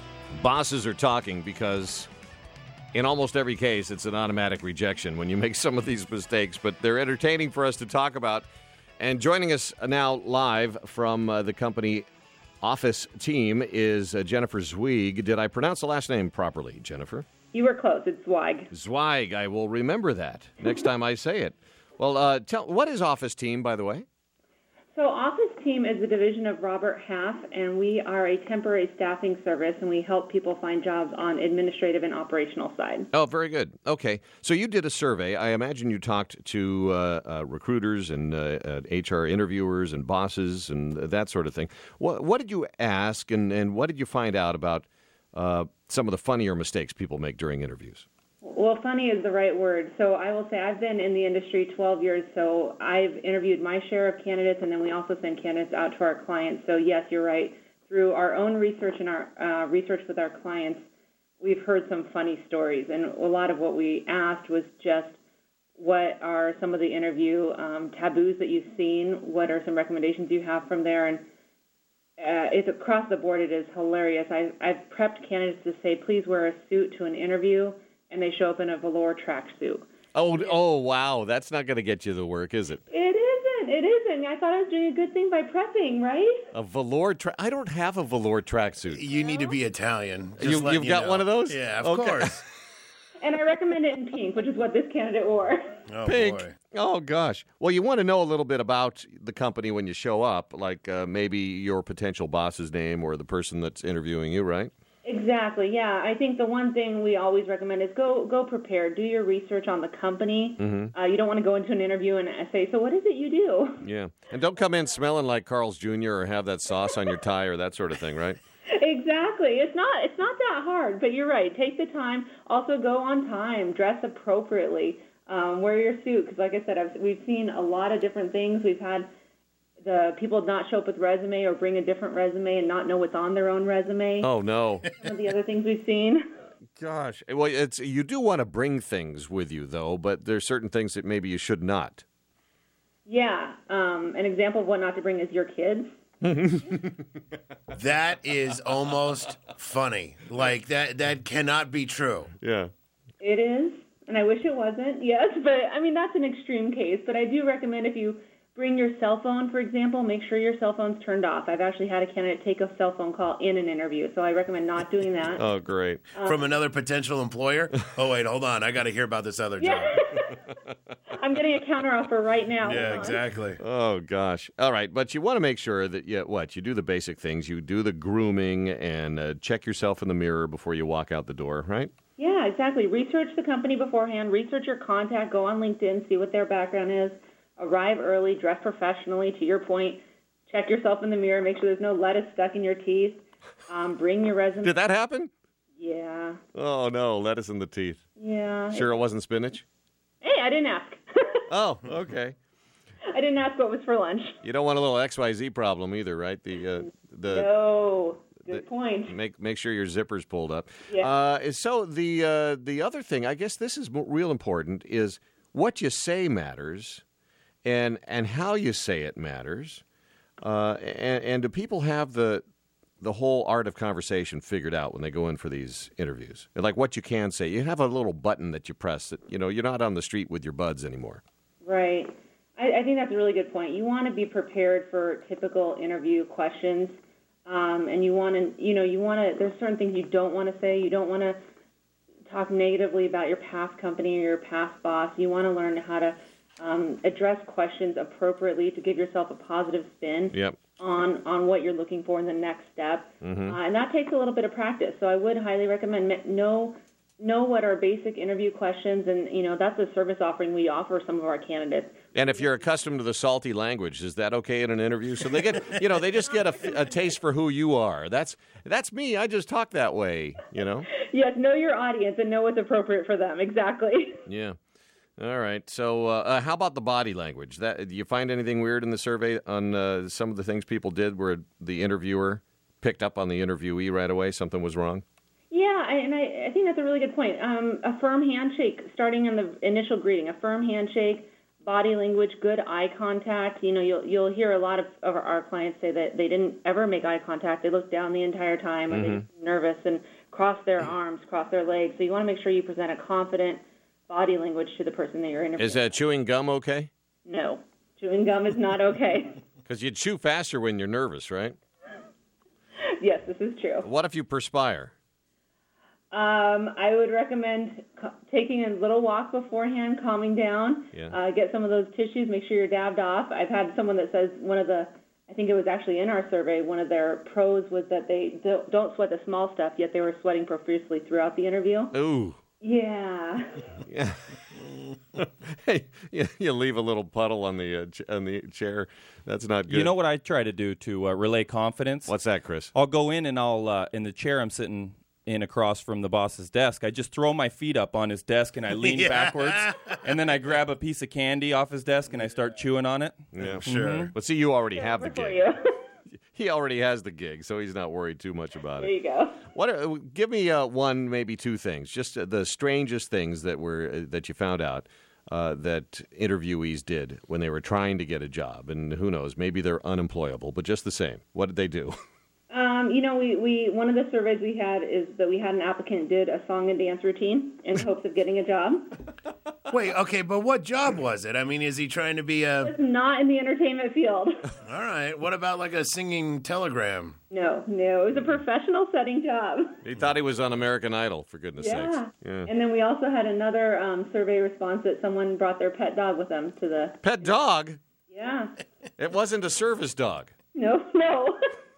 Speaker 1: bosses are talking because in almost every case, it's an automatic rejection when you make some of these mistakes. But they're entertaining for us to talk about. And joining us now live from uh, the company office team is uh, Jennifer Zweig. Did I pronounce the last name properly, Jennifer?
Speaker 5: You were close. It's Zweig.
Speaker 1: Zweig. I will remember that next time I say it. Well, uh, tell what is Office Team, by the way?
Speaker 5: So Office Team is a division of Robert Half, and we are a temporary staffing service, and we help people find jobs on administrative and operational side.
Speaker 1: Oh, very good. Okay. So you did a survey. I imagine you talked to uh, uh, recruiters and uh, uh, H R interviewers and bosses and that sort of thing. What, what did you ask, and, and what did you find out about uh, some of the funnier mistakes people make during interviews?
Speaker 5: Well, funny is the right word. So I will say I've been in the industry twelve years, so I've interviewed my share of candidates, and then we also send candidates out to our clients. So yes, you're right. Through our own research and our uh, research with our clients, we've heard some funny stories. And a lot of what we asked was just what are some of the interview um, taboos that you've seen? What are some recommendations you have from there? And uh, it's across the board. It is hilarious. I, I've prepped candidates to say, please wear a suit to an interview, and they show up in a velour tracksuit.
Speaker 1: Oh, oh, wow. That's not going to get you the work, is it?
Speaker 5: It isn't. It isn't. I thought I was doing a good thing by prepping, right?
Speaker 1: A velour track? I don't have a velour tracksuit.
Speaker 2: You need to be Italian. Just
Speaker 1: You-
Speaker 2: letting
Speaker 1: you've got
Speaker 2: know.
Speaker 1: one of those?
Speaker 2: Yeah, of
Speaker 1: Okay.
Speaker 2: course.
Speaker 5: And I recommend it in pink, which is what this candidate wore.
Speaker 2: Oh,
Speaker 1: Pink.
Speaker 2: boy.
Speaker 1: Oh, gosh. Well, you want to know a little bit about the company when you show up, like uh, maybe your potential boss's name or the person that's interviewing you, right?
Speaker 5: Exactly, yeah. I think the one thing we always recommend is go go prepared. Do your research on the company.
Speaker 1: Mm-hmm.
Speaker 5: Uh, you don't want to go into an interview and say, so what is it you do?
Speaker 1: Yeah. And don't come in smelling like Carl's Junior or have that sauce on your tie or that sort of thing, right?
Speaker 5: Exactly. It's not it's not that hard, but you're right. Take the time. Also go on time. Dress appropriately. Um, wear your suit because, like I said, I've, we've seen a lot of different things. We've had the people not show up with resume or bring a different resume and not know what's on their own resume.
Speaker 1: Oh, no.
Speaker 5: Some of the other things we've seen.
Speaker 1: Gosh. Well, it's you do want to bring things with you, though, but there's certain things that maybe you should not.
Speaker 5: Yeah. Um, an example of what not to bring is your kids.
Speaker 2: That is almost funny. Like, that, that cannot be true.
Speaker 1: Yeah.
Speaker 5: It is, and I wish it wasn't, yes, but I mean, that's an extreme case. But I do recommend if you bring your cell phone, for example. Make sure your cell phone's turned off. I've actually had a candidate take a cell phone call in an interview, so I recommend not doing that.
Speaker 1: Oh, great.
Speaker 2: From another potential employer? Oh, wait, hold on. I got to hear about this other job.
Speaker 5: I'm getting a counteroffer right now.
Speaker 2: Yeah,
Speaker 5: Hold on.
Speaker 2: exactly.
Speaker 1: Oh, gosh. All right. But you want to make sure that, you, what, you do the basic things. You do the grooming and uh, check yourself in the mirror before you walk out the door, right?
Speaker 5: Yeah, exactly. Research the company beforehand. Research your contact. Go on LinkedIn, see what their background is. Arrive early, dress professionally, to your point. Check yourself in the mirror, make sure there's no lettuce stuck in your teeth. Um, bring your resume.
Speaker 1: Did that happen?
Speaker 5: Yeah.
Speaker 1: Oh, no, lettuce in the teeth.
Speaker 5: Yeah.
Speaker 1: Sure it wasn't spinach?
Speaker 5: Hey, I didn't ask.
Speaker 1: Oh, okay.
Speaker 5: I didn't ask what was for lunch.
Speaker 1: You don't want a little X Y Z problem either, right? The uh, the
Speaker 5: No. Good
Speaker 1: the-
Speaker 5: point.
Speaker 1: Make make sure your zipper's pulled up.
Speaker 5: Yeah.
Speaker 1: Uh, so the uh, the other thing, I guess this is mo- real important, is what you say matters, and and how you say it matters, uh, and, and do people have the the whole art of conversation figured out when they go in for these interviews? And like what you can say, you have a little button that you press that you know you're not on the street with your buds anymore.
Speaker 5: Right. I, I think that's a really good point. You want to be prepared for typical interview questions, um, and you want to, you know, you want to. There's certain things you don't want to say. You don't want to talk negatively about your past company or your past boss. You want to learn how to um, address questions appropriately to give yourself a positive spin
Speaker 1: Yep.
Speaker 5: on on what you're looking for in the next step,
Speaker 1: Mm-hmm.
Speaker 5: uh, and that takes a little bit of practice. So I would highly recommend ma- know know what are basic interview questions, and you know that's a service offering we offer some of our candidates.
Speaker 1: And if you're accustomed to the salty language, is that okay in an interview? So they get, you know, they just get a, a taste for who you are. That's that's me. I just talk that way, you know.
Speaker 5: Yes, know your audience and know what's appropriate for them. Exactly.
Speaker 1: Yeah. All right. So, uh, uh, how about the body language? That do you find anything weird in the survey on uh, some of the things people did, where the interviewer picked up on the interviewee right away? Something was wrong.
Speaker 5: Yeah, I, and I, I think that's a really good point. Um, a firm handshake, starting in the initial greeting, a firm handshake, body language, good eye contact. You know, you'll you'll hear a lot of, of our clients say that they didn't ever make eye contact. They looked down the entire time, or
Speaker 1: Mm-hmm.
Speaker 5: they were nervous and crossed their arms, crossed their legs. So you want to make sure you present a confident body language to the person that you're interviewing.
Speaker 1: Is uh, chewing gum okay?
Speaker 5: No, chewing gum is not okay.
Speaker 1: Because you chew faster when you're nervous, right?
Speaker 5: Yes, this is true.
Speaker 1: What if you perspire?
Speaker 5: Um, I would recommend co- taking a little walk beforehand, calming down.
Speaker 1: Yeah.
Speaker 5: Uh, get some of those tissues. Make sure you're dabbed off. I've had someone that says one of the, I think it was actually in our survey, one of their pros was that they don't, don't sweat the small stuff, yet they were sweating profusely throughout the interview.
Speaker 1: Ooh.
Speaker 5: Yeah.
Speaker 1: Yeah. Hey, you, you leave a little puddle on the uh, ch- on the chair. That's not good.
Speaker 3: You know what I try to do to uh, relay confidence?
Speaker 1: What's that, Chris?
Speaker 3: I'll go in and I'll, uh, in the chair I'm sitting in across from the boss's desk, I just throw my feet up on his desk and I lean
Speaker 2: Yeah.
Speaker 3: backwards. And then I grab a piece of candy off his desk and I start chewing on it.
Speaker 1: Yeah,
Speaker 2: Sure.
Speaker 1: But see, you already have the
Speaker 5: For
Speaker 1: gig.
Speaker 5: you.
Speaker 1: He already has the gig, so he's not worried too much about
Speaker 5: There
Speaker 1: it.
Speaker 5: you go.
Speaker 1: What? Uh, give me uh, one, maybe two things. Just uh, the strangest things that were uh, that you found out uh, that interviewees did when they were trying to get a job, and who knows, maybe they're unemployable, but just the same, what did they do?
Speaker 5: Um, you know, we, we one of the surveys we had is that we had an applicant did a song and dance routine in hopes of getting a job.
Speaker 2: Wait, okay, but what job was it? I mean, is he trying to be a...
Speaker 5: It's not in the entertainment field.
Speaker 2: All right, what about like a singing telegram?
Speaker 5: No, no, it was a professional setting job.
Speaker 1: He thought he was on American Idol, for goodness
Speaker 5: Yeah.
Speaker 1: sakes. Yeah.
Speaker 5: And then we also had another um, survey response that someone brought their pet dog with them to the.
Speaker 1: Pet dog?
Speaker 5: Yeah.
Speaker 1: It wasn't a service dog.
Speaker 5: No, no.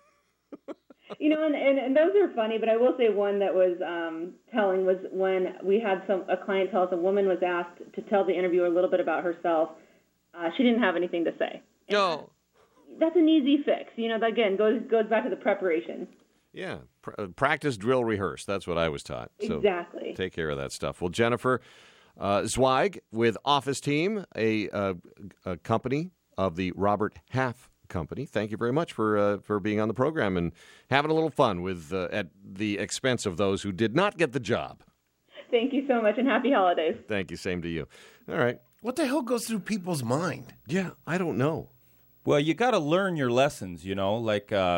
Speaker 5: You know, and, and, and those are funny, but I will say one that was um, telling was when we had some a client tell us a woman was asked to tell the interviewer a little bit about herself. Uh, she didn't have anything to say.
Speaker 1: No.
Speaker 5: That's an easy fix. You know, that, again, goes goes back to the preparation.
Speaker 1: Yeah. Pr- uh, practice, drill, rehearse. That's what I was taught. So
Speaker 5: Exactly.
Speaker 1: take care of that stuff. Well, Jennifer uh, Zweig with Office Team, a, uh, a company of the Robert Half Company. Thank you very much for uh, for being on the program and having a little fun with uh, at the expense of those who did not get the job.
Speaker 5: Thank you so much, and happy holidays.
Speaker 1: Thank you. Same to you. All right.
Speaker 2: What the hell goes through people's mind?
Speaker 1: Yeah, I don't know.
Speaker 3: Well, you got to learn your lessons, you know, like uh,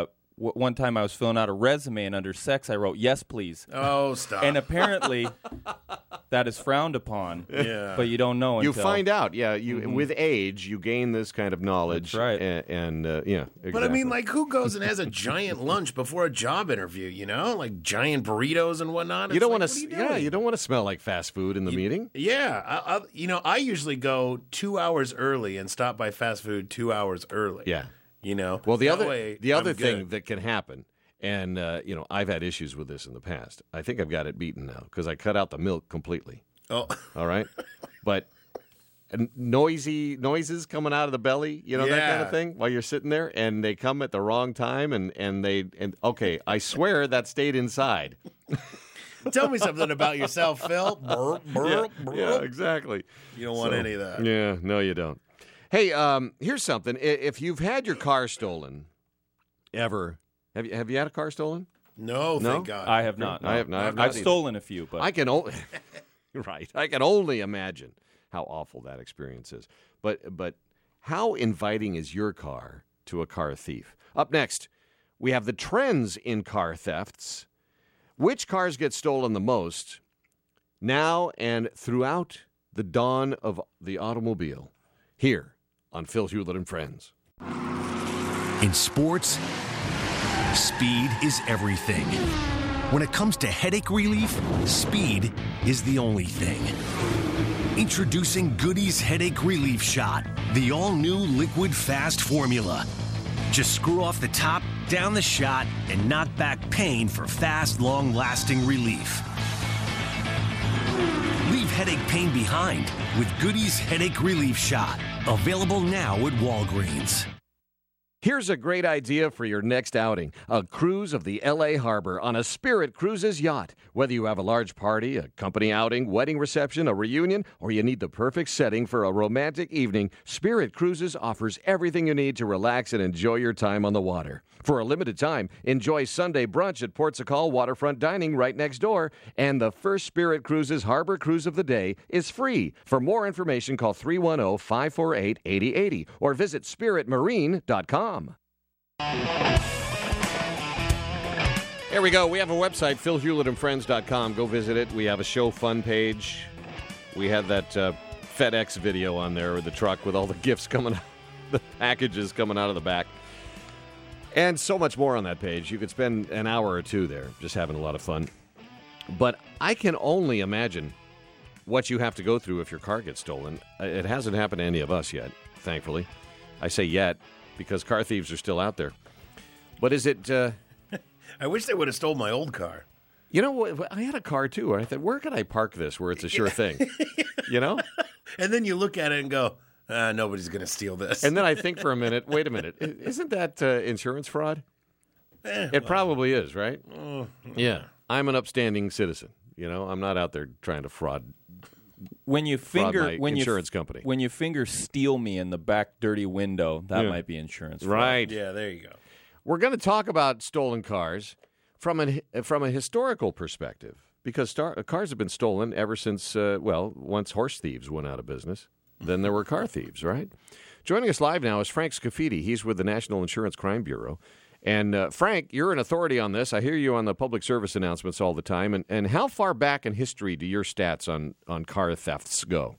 Speaker 3: w- one time I was filling out a resume, and under sex I wrote yes, please.
Speaker 2: Oh, stop.
Speaker 3: And apparently that is frowned upon.
Speaker 2: Yeah.
Speaker 3: But you don't know
Speaker 1: You
Speaker 3: until
Speaker 1: find out, yeah. You with age, you gain this kind of knowledge.
Speaker 3: That's right.
Speaker 1: And, and uh, yeah, exactly.
Speaker 2: But I mean, like, who goes and has a giant lunch before a job interview? You know, like giant burritos and whatnot.
Speaker 1: you
Speaker 2: It's
Speaker 1: don't
Speaker 2: like,
Speaker 1: want
Speaker 2: what are
Speaker 1: to,
Speaker 2: you
Speaker 1: yeah,
Speaker 2: doing?
Speaker 1: you don't want to smell like fast food in the meeting.
Speaker 2: Yeah, I, I, you know, I usually go two hours early and stop by fast food two hours early.
Speaker 1: Yeah.
Speaker 2: You know.
Speaker 1: Well, the
Speaker 2: That
Speaker 1: other
Speaker 2: way
Speaker 1: the other
Speaker 2: I'm
Speaker 1: thing
Speaker 2: good.
Speaker 1: that can happen, and uh, you know, I've had issues with this in the past. I think I've got it beaten now because I cut out the milk completely.
Speaker 2: Oh,
Speaker 1: All right, but and noisy noises coming out of the belly, you know, that kind
Speaker 2: Yeah.
Speaker 1: of thing, while you're sitting there, and they come at the wrong time, and and they and okay, I swear that stayed inside.
Speaker 2: tell me something about yourself, Phil. Burp, burp, burp.
Speaker 1: Yeah, exactly.
Speaker 2: You don't want
Speaker 1: So,
Speaker 2: any of that.
Speaker 1: Yeah, no, you don't. Hey, um, here's something. I- If you've had your car stolen, ever have you have you had a car stolen?
Speaker 2: No,
Speaker 1: No?
Speaker 2: thank God.
Speaker 3: I have not.
Speaker 1: I have not. I have
Speaker 3: I've
Speaker 1: not either.
Speaker 3: stolen a few, but
Speaker 1: I can only right. I can only imagine how awful that experience is. But but how inviting is your car to a car thief? Up next, we have the trends in car thefts. Which cars get stolen the most now and throughout the dawn of the automobile? Here on Phil Hewlett and Friends.
Speaker 4: In sports, speed is everything. When it comes to headache relief, speed is the only thing. Introducing Goody's Headache Relief Shot, the all-new liquid fast formula. Just screw off the top, down the shot, and knock back pain for fast, long-lasting relief. Leave headache pain behind with Goody's Headache Relief Shot. Available now at Walgreens.
Speaker 1: Here's a great idea for your next outing. A cruise of the L A Harbor on a Spirit Cruises yacht. Whether you have a large party, a company outing, wedding reception, a reunion, or you need the perfect setting for a romantic evening, Spirit Cruises offers everything you need to relax and enjoy your time on the water. For a limited time, enjoy Sunday brunch at Port Sacal Waterfront Dining right next door, and the first Spirit Cruises Harbor Cruise of the day is free. For more information, call three one zero, five four eight, eight zero eight zero or visit spirit marine dot com. There we go. We have a website, phil hewlett and friends dot com. Go visit it. We have a show fun page. We had that uh, FedEx video on there with the truck with all the gifts coming out, the packages coming out of the back. And so much more on that page. You could spend an hour or two there just having a lot of fun. But I can only imagine what you have to go through if your car gets stolen. It hasn't happened to any of us yet, thankfully. I say yet because car thieves are still out there. But is it... Uh,
Speaker 2: I wish they would have stole my old car.
Speaker 1: You know what? I had a car too, and I thought, where could I park this where it's a sure thing? You know?
Speaker 2: And then you look at it and go, ah, nobody's going to steal this.
Speaker 1: And then I think for a minute, wait a minute, i- isn't that uh, insurance fraud?
Speaker 2: Eh,
Speaker 1: It probably is, right?
Speaker 2: oh,
Speaker 1: Yeah. I'm an upstanding citizen. You know, I'm not out there trying to fraud.
Speaker 3: when you
Speaker 1: Fraud
Speaker 3: finger
Speaker 1: my
Speaker 3: when
Speaker 1: insurance
Speaker 3: you
Speaker 1: company.
Speaker 3: when you finger steal me in the back dirty window, that
Speaker 1: Yeah.
Speaker 3: might be insurance fraud.
Speaker 1: Right.
Speaker 2: yeah, there you go.
Speaker 1: We're going to talk about stolen cars from a, from a historical perspective because star, cars have been stolen ever since, uh, well, once horse thieves went out of business. Then there were car thieves, right? Joining us live now is Frank Scafidi. He's with the National Insurance Crime Bureau. And, uh, Frank, you're an authority on this. I hear you on the public service announcements all the time. And, and how far back in history do your stats on, on car thefts go?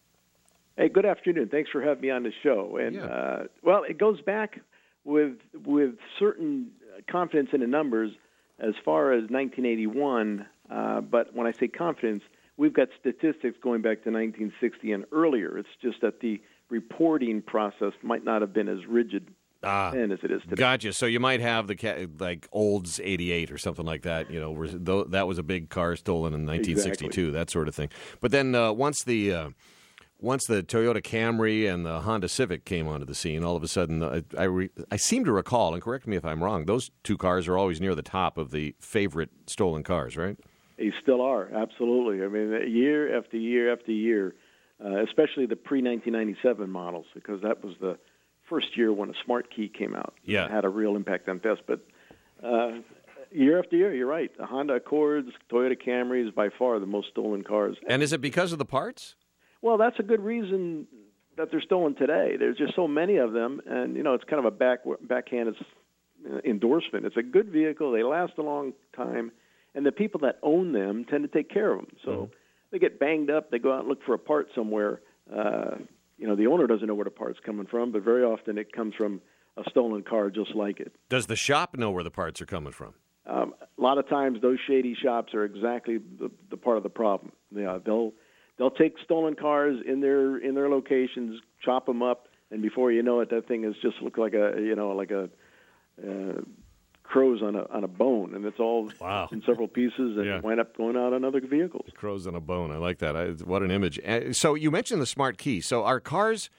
Speaker 6: Hey, good afternoon. Thanks for having me on the show. And
Speaker 1: Yeah.
Speaker 6: uh, well, it goes back with with certain confidence in the numbers as far as nineteen eighty-one. Uh, but when I say confidence, we've got statistics going back to nineteen sixty and earlier. It's just that the reporting process might not have been as rigid
Speaker 1: Ah.
Speaker 6: then as it is today.
Speaker 1: Gotcha. So you might have the ca- like Olds eighty-eight or something like that. You know, where tho- that was a big car stolen in nineteen sixty-two, that sort of thing. But then uh, once the uh, once the Toyota Camry and the Honda Civic came onto the scene, all of a sudden, uh, I re- I seem to recall, and correct me if I'm wrong, those two cars are always near the top of the favorite stolen cars, right?
Speaker 6: They still are, absolutely. I mean, year after year after year, uh, especially the pre nineteen ninety-seven models, because that was the first year when a smart key came out.
Speaker 1: Yeah.
Speaker 6: It had a real impact on theft. But uh, year after year, you're right. The Honda Accords, Toyota Camrys, by far the most stolen cars.
Speaker 1: And is it because of the parts?
Speaker 6: Well, that's a good reason that they're stolen today. There's just so many of them, and you know it's kind of a back backhanded uh, endorsement. It's a good vehicle. They last a long time, and the people that own them tend to take care of them. So mm-hmm. they get banged up. They go out and look for a part somewhere. Uh, you know, the owner doesn't know where the part's coming from, but very often it comes from a stolen car just like it.
Speaker 1: Does the shop know where the parts are coming from?
Speaker 6: Um, a lot of times, those shady shops are exactly the, the part of the problem. Yeah, they'll they'll take stolen cars in their in their locations, chop them up, and before you know it, that thing is just look like a you know like a uh, crows on a on a bone, and it's all
Speaker 1: wow.
Speaker 6: in several pieces, and
Speaker 1: yeah.
Speaker 6: wind up going out on other vehicles.
Speaker 1: Crows on a bone. I like that. I, what an image. Uh, so you mentioned the smart key. So are cars,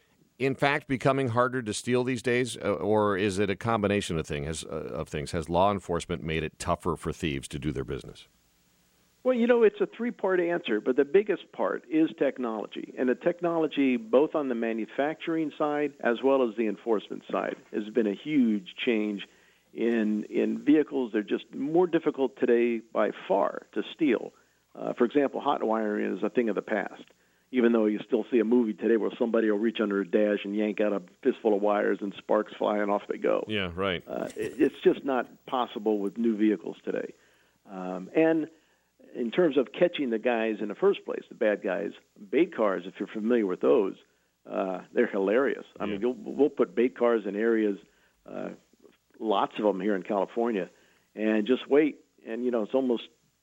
Speaker 1: in fact, becoming harder to steal these days, uh, or is it a combination of thing has uh, of things? Has law enforcement made it tougher for thieves to do their business?
Speaker 6: Well, you know, it's a three-part answer, but the biggest part is technology. And the technology, both on the manufacturing side as well as the enforcement side, has been a huge change in in vehicles. They're just more difficult today by far to steal. Uh, for example, hot wiring is a thing of the past, even though you still see a movie today where somebody will reach under a dash and yank out a fistful of wires and sparks fly and off they go.
Speaker 1: Yeah, right.
Speaker 6: Uh, it, it's just not possible with new vehicles today. Um, and in terms of catching the guys in the first place, the bad guys, bait cars, if you're familiar with those, uh, they're hilarious. I
Speaker 1: yeah.
Speaker 6: mean, you'll, we'll put bait cars in areas, uh, lots of them here in California, and just wait. And, you know, it's almost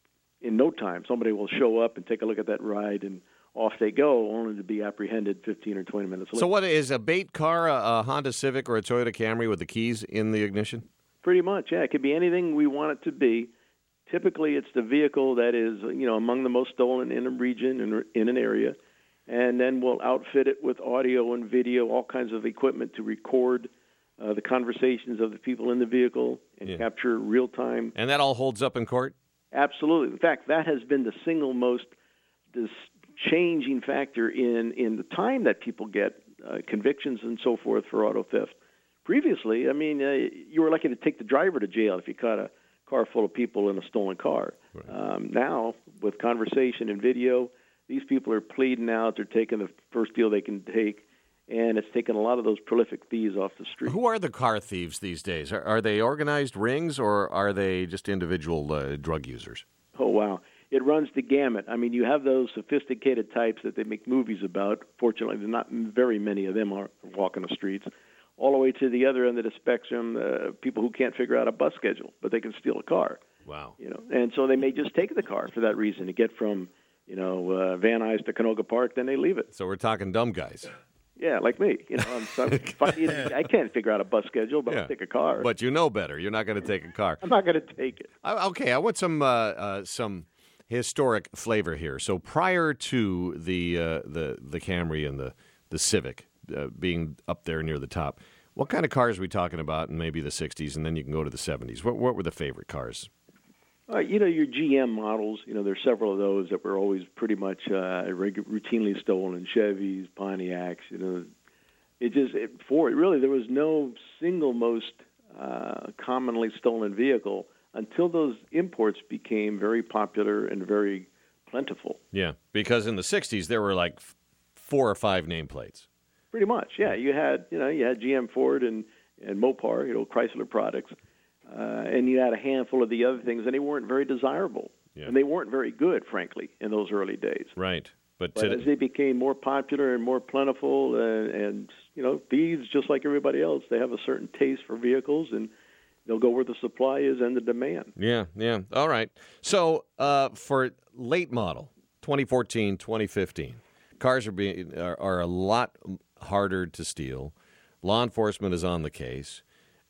Speaker 6: in no time somebody will show up and take a look at that ride, and off they go, only to be apprehended fifteen or twenty minutes later.
Speaker 1: So what is a bait car, a, a Honda Civic or a Toyota Camry with the keys in the ignition?
Speaker 6: Pretty much, yeah. It could be anything we want it to be. Typically, it's the vehicle that is, you know, among the most stolen in a region and in an area, and then we'll outfit it with audio and video, all kinds of equipment to record uh, the conversations of the people in the vehicle and
Speaker 1: yeah.
Speaker 6: capture real time.
Speaker 1: And that all holds up in court?
Speaker 6: Absolutely. In fact, that has been the single most this changing factor in, in the time that people get uh, convictions and so forth for auto theft. Previously, I mean, uh, you were lucky to take the driver to jail if you caught a car full of people in a stolen car. Right. Um, now, with conversation and video, these people are pleading out. They're taking the first deal they can take, and it's taken a lot of those prolific thieves off the street.
Speaker 1: Who are the car thieves these days? Are, are they organized rings, or are they just individual uh, drug users?
Speaker 6: Oh, wow. It runs the gamut. I mean, you have those sophisticated types that they make movies about. Fortunately, there's not very many of them are walking the streets. All the way to the other end of the spectrum, uh, people who can't figure out a bus schedule, but they can steal a car.
Speaker 1: Wow.
Speaker 6: You know, and so they may just take the car for that reason to get from, you know, uh, Van Nuys to Canoga Park, then they leave it.
Speaker 1: So we're talking dumb guys.
Speaker 6: Yeah, like me. You know, I'm, so I, I can't figure out a bus schedule, but yeah. I'll take a car.
Speaker 1: But you know better. You're not going to take a car.
Speaker 6: I'm not going to take it.
Speaker 1: I, okay, I want some uh, uh, some historic flavor here. So prior to the uh, the the Camry and the the Civic uh, being up there near the top, what kind of cars are we talking about in maybe the sixties, and then you can go to the seventies? What, what were the favorite cars?
Speaker 6: Uh, you know, your G M models, you know, there's several of those that were always pretty much uh, regu- routinely stolen. Chevys, Pontiacs, you know. It just, it, for it, really, there was no single most uh, commonly stolen vehicle until those imports became very popular and very plentiful.
Speaker 1: Yeah, because in the sixties, there were like f- four or five nameplates.
Speaker 6: Pretty much, yeah. You had, you know, you had G M, Ford, and, and Mopar, you know, Chrysler products. Uh, and you had a handful of the other things, and they weren't very desirable. Yeah. And they weren't very good, frankly, in those early days.
Speaker 1: Right. But,
Speaker 6: but
Speaker 1: to...
Speaker 6: as they became more popular and more plentiful, uh, and, you know, thieves, just like everybody else, they have a certain taste for vehicles, and they'll go where the supply is and the demand.
Speaker 1: Yeah, yeah. All right. So uh, for late model, twenty fourteen, twenty fifteen, cars are, being, are, are a lot harder to steal. Law enforcement is on the case.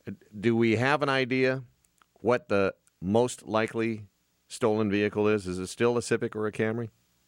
Speaker 1: Do we have an idea what the most likely stolen vehicle is? Is it still a Civic or a Camry?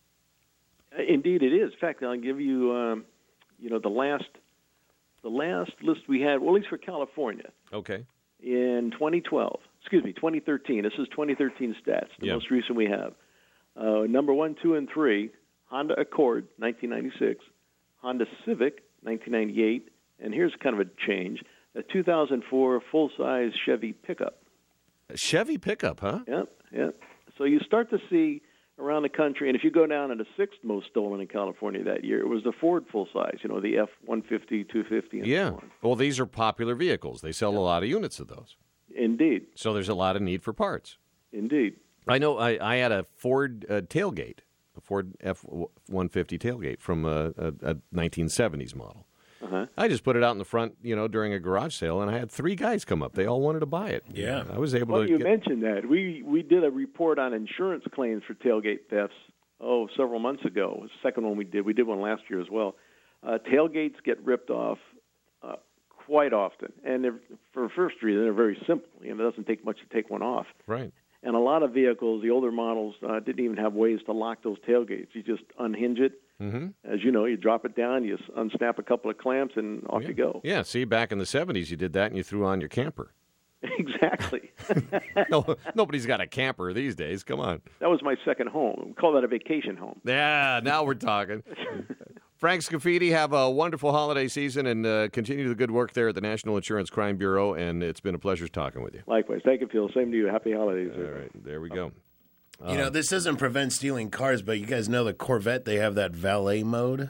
Speaker 6: Indeed, it is. In fact, I'll give you, um, you know, the last, the last list we had, well, at least for California.
Speaker 1: Okay.
Speaker 6: In twenty twelve, excuse me, twenty thirteen. This is twenty thirteen stats, the
Speaker 1: yep.
Speaker 6: most recent we have. Uh, number one, two, and three: Honda Accord, nineteen ninety-six; Honda Civic, nineteen ninety-eight, and here's kind of a change. A two thousand four full-size Chevy pickup.
Speaker 1: A Chevy pickup, huh?
Speaker 6: Yep, yep. So you start to see around the country. And if you go down to the sixth most stolen in California that year, it was the Ford full-size, you know, the F one fifty, two fifty, and
Speaker 1: Yeah.
Speaker 6: so on.
Speaker 1: Well, these are popular vehicles. They sell a lot of units of those.
Speaker 6: Indeed.
Speaker 1: So there's a lot of need for parts.
Speaker 6: Indeed.
Speaker 1: I know I, I had a Ford uh, tailgate, a Ford F one fifty tailgate from a, a, a nineteen seventies model.
Speaker 6: Uh-huh.
Speaker 1: I just put it out in the front, you know, during a garage sale, and I had three guys come up. They all wanted to buy it.
Speaker 2: Yeah.
Speaker 1: I was able
Speaker 6: Well,
Speaker 1: to
Speaker 6: you
Speaker 1: get...
Speaker 6: mentioned that. We we did a report on insurance claims for tailgate thefts, oh, several months ago. It was the second one we did. We did one last year as well. Uh, tailgates get ripped off uh, quite often. And they're, for a first reason, they're very simple. You know, it doesn't take much to take one off.
Speaker 1: Right.
Speaker 6: And a lot of vehicles, the older models, uh, didn't even have ways to lock those tailgates. You just unhinge it.
Speaker 1: Mm-hmm.
Speaker 6: As you know, you drop it down, you unsnap a couple of clamps, and off
Speaker 1: Yeah.
Speaker 6: you go.
Speaker 1: Yeah, see, back in the seventies, you did that, and you threw on your camper.
Speaker 6: Exactly.
Speaker 1: No, nobody's got a camper these days. Come on.
Speaker 6: That was my second home. We call that a vacation home.
Speaker 1: Yeah, now we're talking. Frank Scafidi, have a wonderful holiday season and uh, continue the good work there at the National Insurance Crime Bureau, and it's been a pleasure talking with you.
Speaker 6: Likewise. Thank you, Phil. Same to you. Happy holidays.
Speaker 1: All right, there we go.
Speaker 2: You know, this doesn't prevent stealing cars, but you guys know the Corvette, they have that valet mode.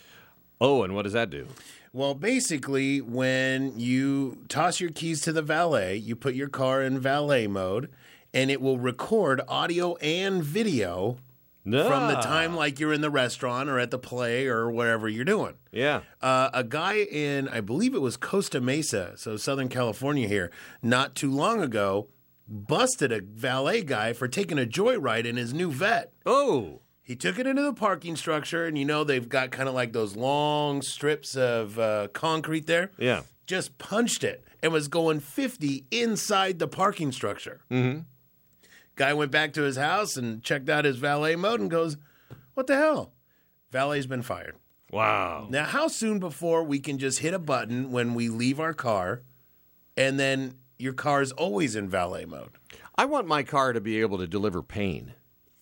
Speaker 1: Oh, and what does that do?
Speaker 2: Well, basically, when you toss your keys to the valet, you put your car in valet mode, and it will record audio and video from the time like you're in the restaurant or at the play or whatever you're doing.
Speaker 1: Yeah.
Speaker 2: Uh, a guy in, I believe it was Costa Mesa, so Southern California here, not too long ago, busted a valet guy for taking a joyride in his new Vet.
Speaker 1: Oh.
Speaker 2: He took it into the parking structure, and you know they've got kind of like those long strips of uh, concrete there.
Speaker 1: Yeah.
Speaker 2: Just punched it and was going fifty inside the parking structure.
Speaker 1: Mm-hmm.
Speaker 2: Guy went back to his house and checked out his valet mode and goes, what the hell? Valet's been fired.
Speaker 1: Wow.
Speaker 2: Now, how soon before we can just hit a button when we leave our car, and then your car is always in valet mode?
Speaker 1: I want my car to be able to deliver pain.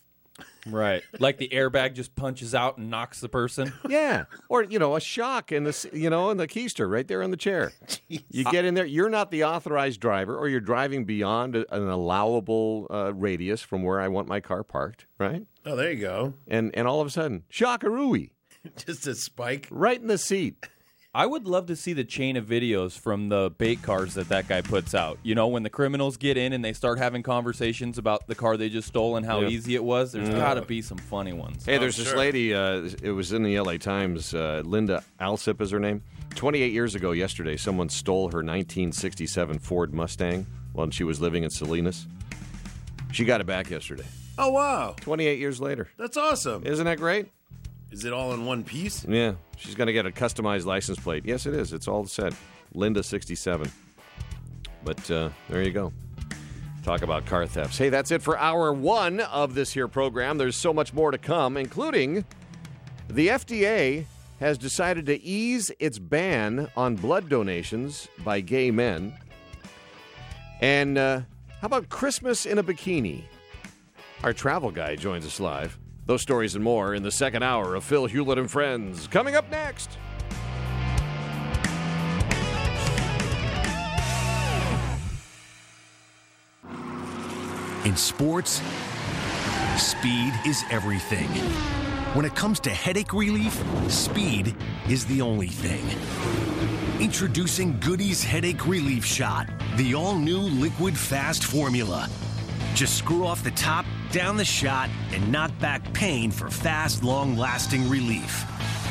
Speaker 3: Right. Like the airbag just punches out and knocks the person.
Speaker 1: Yeah. Or, you know, a shock in the, you know, in the keister right there in the chair. You get in there. You're not the authorized driver, or you're driving beyond a, an allowable uh, radius from where I want my car parked, right?
Speaker 2: Oh, there you go.
Speaker 1: And and all of a sudden, shockarooey,
Speaker 2: Just a spike.
Speaker 1: right in the seat.
Speaker 3: I would love to see the chain of videos from the bait cars that that guy puts out. You know, when the criminals get in and they start having conversations about the car they just stole and how
Speaker 1: Yeah.
Speaker 3: easy it was, there's got to be some funny ones.
Speaker 1: Hey, there's
Speaker 2: Oh,
Speaker 1: this
Speaker 2: sure.
Speaker 1: lady, uh, it was in the L A Times, uh, Linda Alsip is her name. twenty-eight years ago yesterday, someone stole her nineteen sixty-seven Ford Mustang while she was living in Salinas. She got it back yesterday,
Speaker 2: Oh, wow.
Speaker 1: twenty-eight years later.
Speaker 2: That's awesome.
Speaker 1: Isn't that great?
Speaker 2: Is it all in one piece?
Speaker 1: Yeah, she's going to get a customized license plate. Yes, it is. It's all set. Linda sixty-seven. But uh, there you go. Talk about car thefts. Hey, that's it for hour one of this here program. There's so much more to come, including the F D A has decided to ease its ban on blood donations by gay men. And uh, how about Christmas in a bikini? Our travel guy joins us live. Those stories and more in the second hour of Phil Hewlett and Friends. Coming up next.
Speaker 4: In sports, speed is everything. When it comes to headache relief, speed is the only thing. Introducing Goody's Headache Relief Shot, the all-new liquid fast formula. Just screw off the top, down the shot, and knock back pain for fast, long-lasting relief.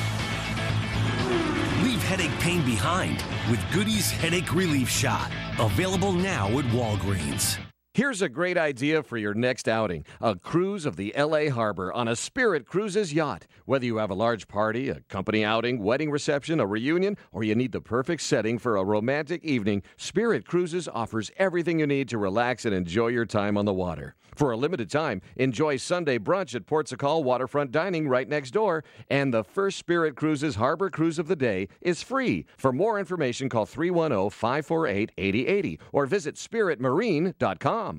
Speaker 4: Leave headache pain behind with Goody's Headache Relief Shot. Available now at Walgreens.
Speaker 1: Here's a great idea for your next outing. A cruise of the L A Harbor on a Spirit Cruises yacht. Whether you have a large party, a company outing, wedding reception, a reunion, or you need the perfect setting for a romantic evening, Spirit Cruises offers everything you need to relax and enjoy your time on the water. For a limited time, enjoy Sunday brunch at Port Sacal Waterfront Dining right next door. And the first Spirit Cruises Harbor Cruise of the day is free. For more information, call three one zero, five four eight, eight zero eight zero or visit spirit marine dot com.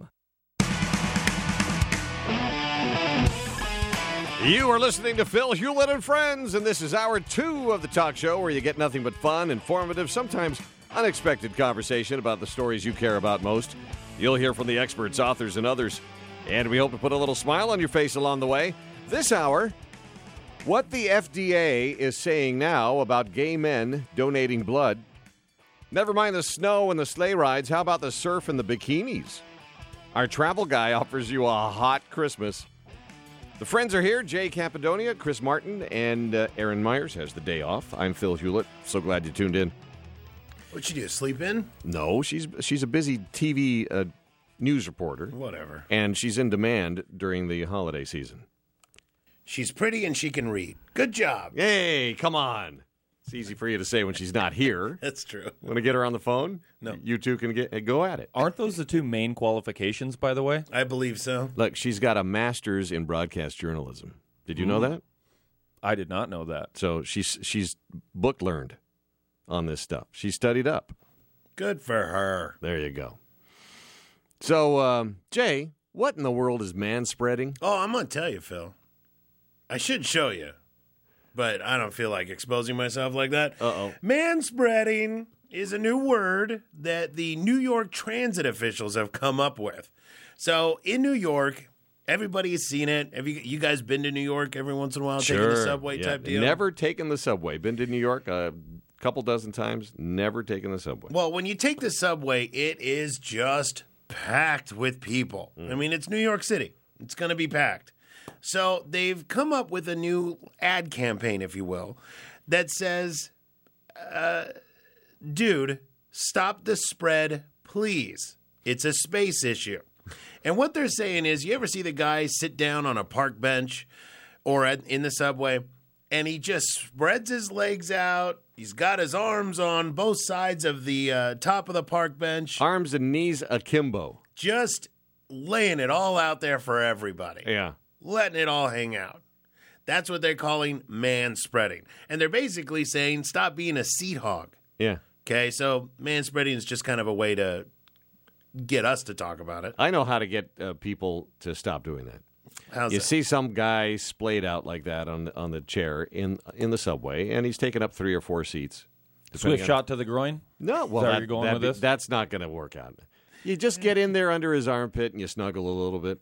Speaker 1: You are listening to Phil Hewlett and Friends, and this is hour two of the talk show where you get nothing but fun, informative, sometimes unexpected conversation about the stories you care about most. You'll hear from the experts, authors, and others And we hope to put a little smile on your face along the way. This hour, what the F D A is saying now about gay men donating blood. Never mind the snow and the sleigh rides. How about the surf and the bikinis? Our travel guy offers you a hot Christmas. The friends are here. Jay Capadonia, Chris Martin, and uh, Aaron Myers has the day off. I'm Phil Hewlett. So glad you tuned in.
Speaker 2: What'd you do, sleep in?
Speaker 1: No, she's she's a busy T V uh, news reporter.
Speaker 2: Whatever.
Speaker 1: And she's in demand during the holiday season.
Speaker 2: She's pretty and she can read. Good job.
Speaker 1: Hey, come on. It's easy for you to say when she's not here.
Speaker 2: That's true.
Speaker 1: Want to get her on the phone?
Speaker 2: No.
Speaker 1: You two can get go at it.
Speaker 3: Aren't those the two main qualifications, by the way?
Speaker 2: I believe so.
Speaker 1: Look, she's got a master's in broadcast journalism. Did you know that?
Speaker 3: I did not know that.
Speaker 1: So she's she's book learned on this stuff. She studied up.
Speaker 2: Good for her.
Speaker 1: There you go. So, um, Jay, what in the world is manspreading?
Speaker 2: Oh, I'm going to tell you, Phil. I should show you, but I don't feel like exposing myself like that.
Speaker 1: Uh-oh.
Speaker 2: Manspreading is a new word that the New York transit officials have come up with. So in New York, everybody has seen it. Have you, you guys been to New York every once in a while, taking the subway
Speaker 1: Yeah.
Speaker 2: type deal?
Speaker 1: Never taken the subway. Been to New York a couple dozen times. Never taken the subway.
Speaker 2: Well, when you take the subway, it is just packed with people. I mean, it's New York City. It's going to be packed. So they've come up with a new ad campaign, if you will, that says, uh, dude, stop the spread, please. It's a space issue. And what they're saying is, you ever see the guy sit down on a park bench or at, in the subway, and he just spreads his legs out. He's got his arms on both sides of the uh, top of the park bench.
Speaker 1: Arms and knees akimbo.
Speaker 2: Just laying it all out there for everybody.
Speaker 1: Yeah.
Speaker 2: Letting it all hang out. That's what they're calling manspreading. And they're basically saying, stop being a seat hog.
Speaker 1: Yeah.
Speaker 2: Okay, so manspreading is just kind of a way to get us to talk about it.
Speaker 1: I know how to get uh, people to stop doing that.
Speaker 2: How's
Speaker 1: You
Speaker 2: that?
Speaker 1: see some guy splayed out like that on on the chair in in the subway, and he's taking up three or four seats.
Speaker 3: Swift
Speaker 1: on-
Speaker 3: shot to the groin?
Speaker 1: No, well,
Speaker 3: that where
Speaker 1: that,
Speaker 3: you're going
Speaker 1: that'd
Speaker 3: with
Speaker 1: be-
Speaker 3: this?
Speaker 1: that's not going to work out. You just get in there under his armpit and you snuggle a little bit.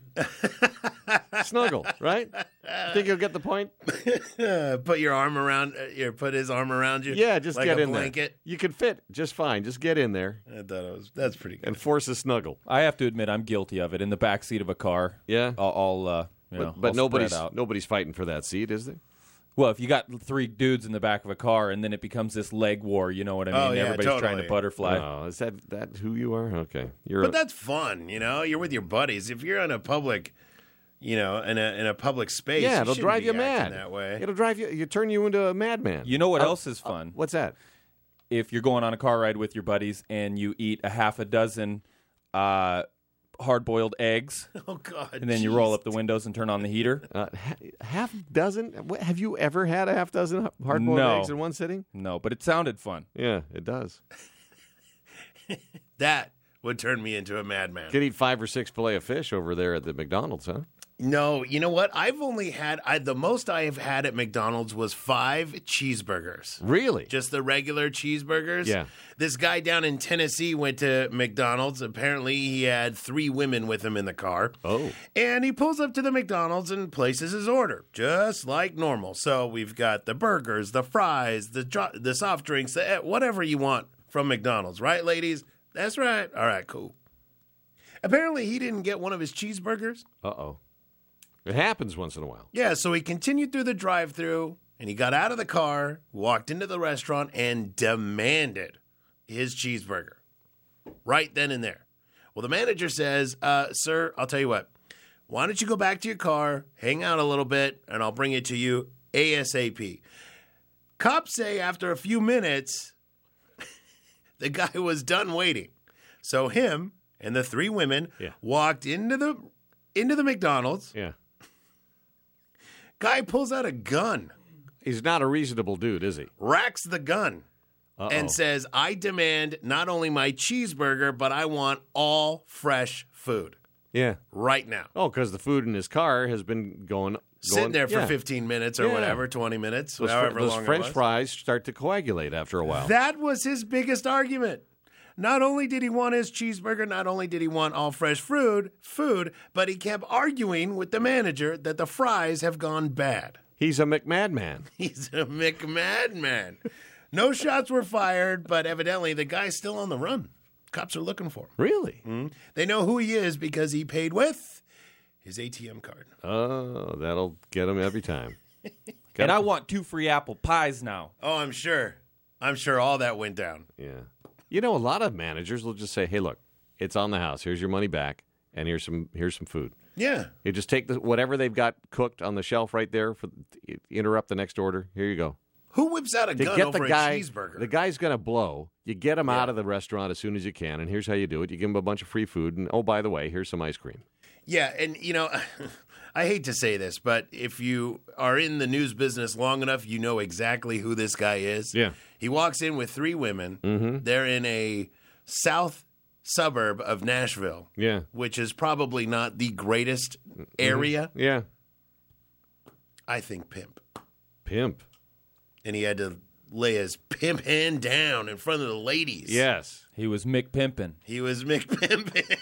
Speaker 1: Snuggle, right? Think you'll get the point?
Speaker 2: Uh, put your arm around, uh, your, put his arm around you.
Speaker 1: Yeah, just
Speaker 2: like
Speaker 1: get
Speaker 2: a
Speaker 1: in
Speaker 2: blanket.
Speaker 1: there. You can fit just fine. Just get in there
Speaker 2: I thought it was, that's pretty good.
Speaker 1: and force a snuggle.
Speaker 3: I have to admit, I'm guilty of it. In the back seat of a car,
Speaker 1: Yeah,
Speaker 3: I'll, I'll uh, you know,
Speaker 1: but, but
Speaker 3: I'll
Speaker 1: nobody's
Speaker 3: spread out.
Speaker 1: nobody's fighting for that seat, is there?
Speaker 3: Well, if you got three dudes in the back of a car, and then it becomes this leg war, you know what I mean?
Speaker 2: Oh, yeah,
Speaker 3: Everybody's trying
Speaker 2: totally.
Speaker 3: to butterfly.
Speaker 1: Oh, is that that who you are? Okay, you're.
Speaker 2: But
Speaker 1: a,
Speaker 2: that's fun, you know? You're with your buddies. If you're in a public, you know, in a in a public space,
Speaker 1: yeah,
Speaker 2: you
Speaker 1: it'll
Speaker 2: shouldn't
Speaker 1: drive
Speaker 2: be
Speaker 1: you
Speaker 2: acting
Speaker 1: mad.
Speaker 2: that way.
Speaker 1: It'll drive you. You turn you into a madman.
Speaker 3: You know what
Speaker 1: Oh,
Speaker 3: else is fun?
Speaker 1: What's that?
Speaker 3: If you're going on a car ride with your buddies and you eat a half a dozen uh, hard-boiled eggs,
Speaker 2: Oh, God.
Speaker 3: and then you roll up the windows and turn on the heater.
Speaker 1: Uh, ha- half dozen? What, have you ever had a half dozen hard-boiled
Speaker 3: No.
Speaker 1: eggs in one sitting?
Speaker 3: No, but it sounded fun.
Speaker 1: Yeah, it does.
Speaker 2: That would turn me into a madman.
Speaker 1: Could eat five or six fillet of fish over there at the McDonald's, huh?
Speaker 2: No, you know what? I've only had, I, the most I have had at McDonald's was five cheeseburgers.
Speaker 1: Really?
Speaker 2: Just the regular cheeseburgers.
Speaker 1: Yeah.
Speaker 2: This guy down in Tennessee went to McDonald's. Apparently, he had three women with him in the car.
Speaker 1: Oh.
Speaker 2: And he pulls up to the McDonald's and places his order, just like normal. So we've got the burgers, the fries, the dr- the soft drinks, the, whatever you want from McDonald's, right, ladies? That's right. All right, cool. Apparently, he didn't get one of his cheeseburgers.
Speaker 1: Uh-oh. It happens once in a while.
Speaker 2: Yeah, so he continued through the drive-thru, and he got out of the car, walked into the restaurant, and demanded his cheeseburger right then and there. Well, the manager says, uh, sir, I'll tell you what. Why don't you go back to your car, hang out a little bit, and I'll bring it to you ASAP. Cops say after a few minutes, the guy was done waiting. So him and the three women
Speaker 1: Yeah.
Speaker 2: walked into the into the McDonald's.
Speaker 1: Yeah.
Speaker 2: Guy pulls out a gun,
Speaker 1: He's not a reasonable dude, is he?
Speaker 2: racks the gun,
Speaker 1: Uh-oh.
Speaker 2: and says, I demand not only my cheeseburger, but I want all fresh food
Speaker 1: Yeah.
Speaker 2: right now.
Speaker 1: Oh, because the food in his car has been going...
Speaker 2: Sitting
Speaker 1: going-
Speaker 2: there for
Speaker 1: yeah.
Speaker 2: fifteen minutes or
Speaker 1: Yeah.
Speaker 2: whatever, twenty minutes,
Speaker 1: Those, fr-
Speaker 2: however
Speaker 1: those
Speaker 2: long
Speaker 1: French
Speaker 2: it was.
Speaker 1: fries start to coagulate after a while.
Speaker 2: That was his biggest argument. Not only did he want his cheeseburger, not only did he want all fresh food, food, but he kept arguing with the manager that the fries have gone bad.
Speaker 1: He's a McMadman.
Speaker 2: He's a McMadman. No shots were fired, but evidently the guy's still on the run. Cops are looking for him.
Speaker 1: Really?
Speaker 2: Mm-hmm. They know who he is because he paid with his A T M card.
Speaker 1: Oh, that'll get him every time.
Speaker 3: And I want two free apple pies now.
Speaker 2: Oh, I'm sure. I'm sure all that went down.
Speaker 1: Yeah. You know, a lot of managers will just say, "Hey, look, it's on the house. Here's your money back, and here's some here's some food."
Speaker 2: Yeah.
Speaker 1: You just take the, whatever they've got cooked on the shelf right there for interrupt the next order. Here you go.
Speaker 2: Who whips out a
Speaker 1: To
Speaker 2: gun
Speaker 1: get
Speaker 2: over
Speaker 1: the guy,
Speaker 2: a cheeseburger?
Speaker 1: the guy's going to blow. You get him
Speaker 2: Yeah.
Speaker 1: out of the restaurant as soon as you can, and here's how you do it. You give him a bunch of free food, and oh, by the way, here's some ice cream.
Speaker 2: Yeah, and you know, I hate to say this, but if you are in the news business long enough, you know exactly who this guy is.
Speaker 1: Yeah.
Speaker 2: He walks in with three women.
Speaker 1: Mm-hmm.
Speaker 2: They're in a south suburb of Nashville.
Speaker 1: Yeah.
Speaker 2: Which is probably not the greatest area.
Speaker 1: Mm-hmm. Yeah.
Speaker 2: I think pimp.
Speaker 1: Pimp.
Speaker 2: And he had to lay his pimp hand down in front of the ladies.
Speaker 1: Yes.
Speaker 3: He was Mick Pimpin'.
Speaker 2: He was McPimpin'.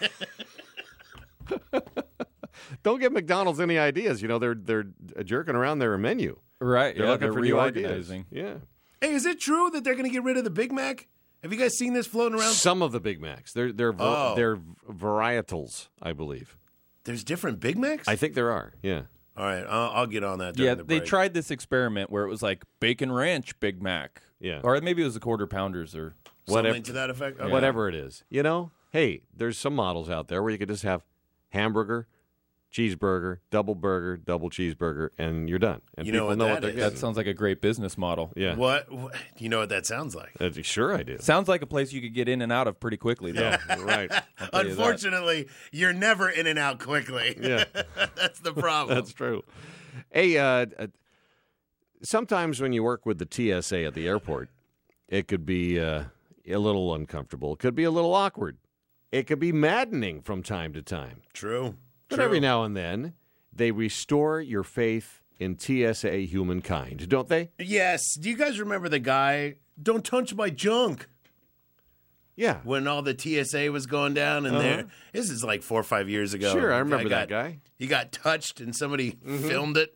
Speaker 1: Don't give McDonald's any ideas. You know, they're they're jerking around their menu.
Speaker 3: Right.
Speaker 1: They're
Speaker 3: yeah,
Speaker 1: looking
Speaker 3: they're
Speaker 1: for new ideas.
Speaker 3: reorganizing.
Speaker 1: Yeah.
Speaker 2: Hey, is it true that they're going to get rid of the Big Mac? Have you guys seen this floating around?
Speaker 1: Some of the Big Macs. They're they're va-
Speaker 2: Oh.
Speaker 1: they're varietals, I believe.
Speaker 2: There's different Big Macs?
Speaker 1: I think there are. Yeah.
Speaker 2: All right, I'll, I'll get on that during
Speaker 3: Yeah,
Speaker 2: the
Speaker 3: they
Speaker 2: break.
Speaker 3: tried this experiment where it was like bacon ranch Big Mac.
Speaker 1: Yeah.
Speaker 3: Or maybe it was a quarter pounders or
Speaker 2: Something
Speaker 1: whatever-
Speaker 2: to that effect? Okay.
Speaker 1: Whatever it is. You know, hey, there's some models out there where you could just have hamburger, cheeseburger, double burger, double cheeseburger, and you're done. And
Speaker 2: You know
Speaker 1: people
Speaker 2: what
Speaker 1: know
Speaker 2: that
Speaker 1: what they're
Speaker 2: is.
Speaker 1: getting.
Speaker 3: that sounds like a great business model.
Speaker 1: Yeah.
Speaker 2: What, what? You know what that sounds like?
Speaker 1: Uh, sure I do.
Speaker 3: Sounds like a place you could get in and out of pretty quickly, though.
Speaker 1: You're right.
Speaker 3: tell you that.
Speaker 2: Unfortunately, you're never in and out quickly.
Speaker 1: Yeah.
Speaker 2: That's the problem.
Speaker 1: That's true. Hey, uh, uh, sometimes when you work with the T S A at the airport, it could be uh, a little uncomfortable. It could be a little awkward. It could be maddening from time to time.
Speaker 2: True.
Speaker 1: But
Speaker 2: True.
Speaker 1: every now and then, they restore your faith in T S A humankind, don't they?
Speaker 2: Yes. Do you guys remember the guy, don't touch my junk,
Speaker 1: Yeah.
Speaker 2: when all the T S A was going down and there? This is like four or five years ago.
Speaker 1: Sure, I
Speaker 2: The
Speaker 1: remember that
Speaker 2: got-
Speaker 1: guy.
Speaker 2: He got touched and somebody filmed it.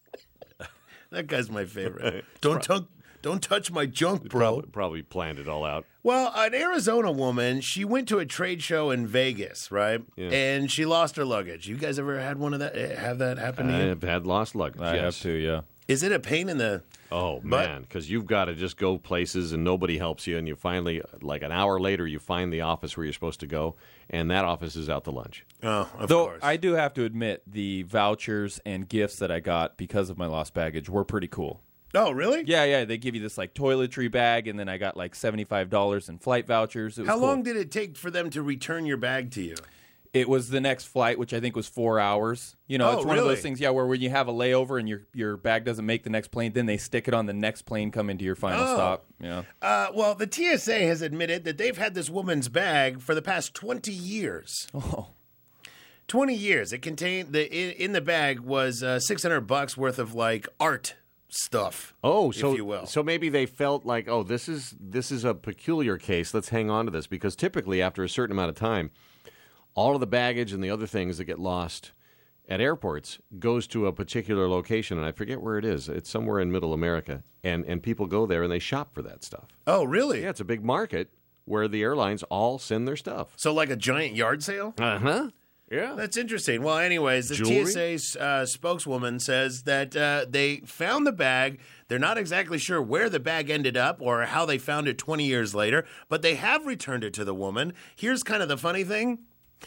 Speaker 2: That guy's my favorite. Don't touch, don't touch my junk, bro.
Speaker 1: Probably, probably planned it all out.
Speaker 2: Well, an Arizona woman, she went to a trade show in Vegas, right?
Speaker 1: Yeah.
Speaker 2: And she lost her luggage. You guys ever had one of that? Have that happen to you?
Speaker 1: I've had lost luggage.
Speaker 3: I
Speaker 1: yes.
Speaker 3: have to, yeah.
Speaker 2: Is it a pain in the?
Speaker 1: Oh,
Speaker 2: But-
Speaker 1: man, because you've got to just go places and nobody helps you. And you finally, like an hour later, you find the office where you're supposed to go, and that office is out to lunch.
Speaker 2: Oh, of
Speaker 3: Though
Speaker 2: course.
Speaker 3: I do have to admit, the vouchers and gifts that I got because of my lost baggage were pretty cool.
Speaker 2: oh, really?
Speaker 3: Yeah, yeah, they give you this like toiletry bag, and then I got like seventy-five dollars in flight vouchers. It was
Speaker 2: How
Speaker 3: cool.
Speaker 2: long did it take for them to return your bag to you?
Speaker 3: It was the next flight, which I think was four hours. You know,
Speaker 2: Oh,
Speaker 3: it's one of
Speaker 2: really?
Speaker 3: those things, yeah, where when you have a layover and your your bag doesn't make the next plane, then they stick it on the next plane coming to your final
Speaker 2: Oh.
Speaker 3: stop. Yeah.
Speaker 2: Uh, well, the T S A has admitted that they've had this woman's bag for the past twenty years.
Speaker 3: Oh.
Speaker 2: twenty years. It contained the in, in the bag was uh, six hundred bucks worth of like art stuff.
Speaker 1: Oh, so
Speaker 2: if you will.
Speaker 1: so maybe they felt like, oh, this is this is a peculiar case. Let's hang on to this because typically after a certain amount of time, all of the baggage and the other things that get lost at airports goes to a particular location, and I forget where it is. It's somewhere in Middle America, and and people go there and they shop for that stuff.
Speaker 2: Oh, really?
Speaker 1: Yeah, it's a big market where the airlines all send their stuff.
Speaker 2: So like a giant yard sale?
Speaker 1: Uh huh. Yeah.
Speaker 2: That's interesting. Well, anyways, the
Speaker 1: Jewelry?
Speaker 2: T S A uh, spokeswoman says that uh, they found the bag. They're not exactly sure where the bag ended up or how they found it twenty years later, but they have returned it to the woman. Here's kind of the funny thing.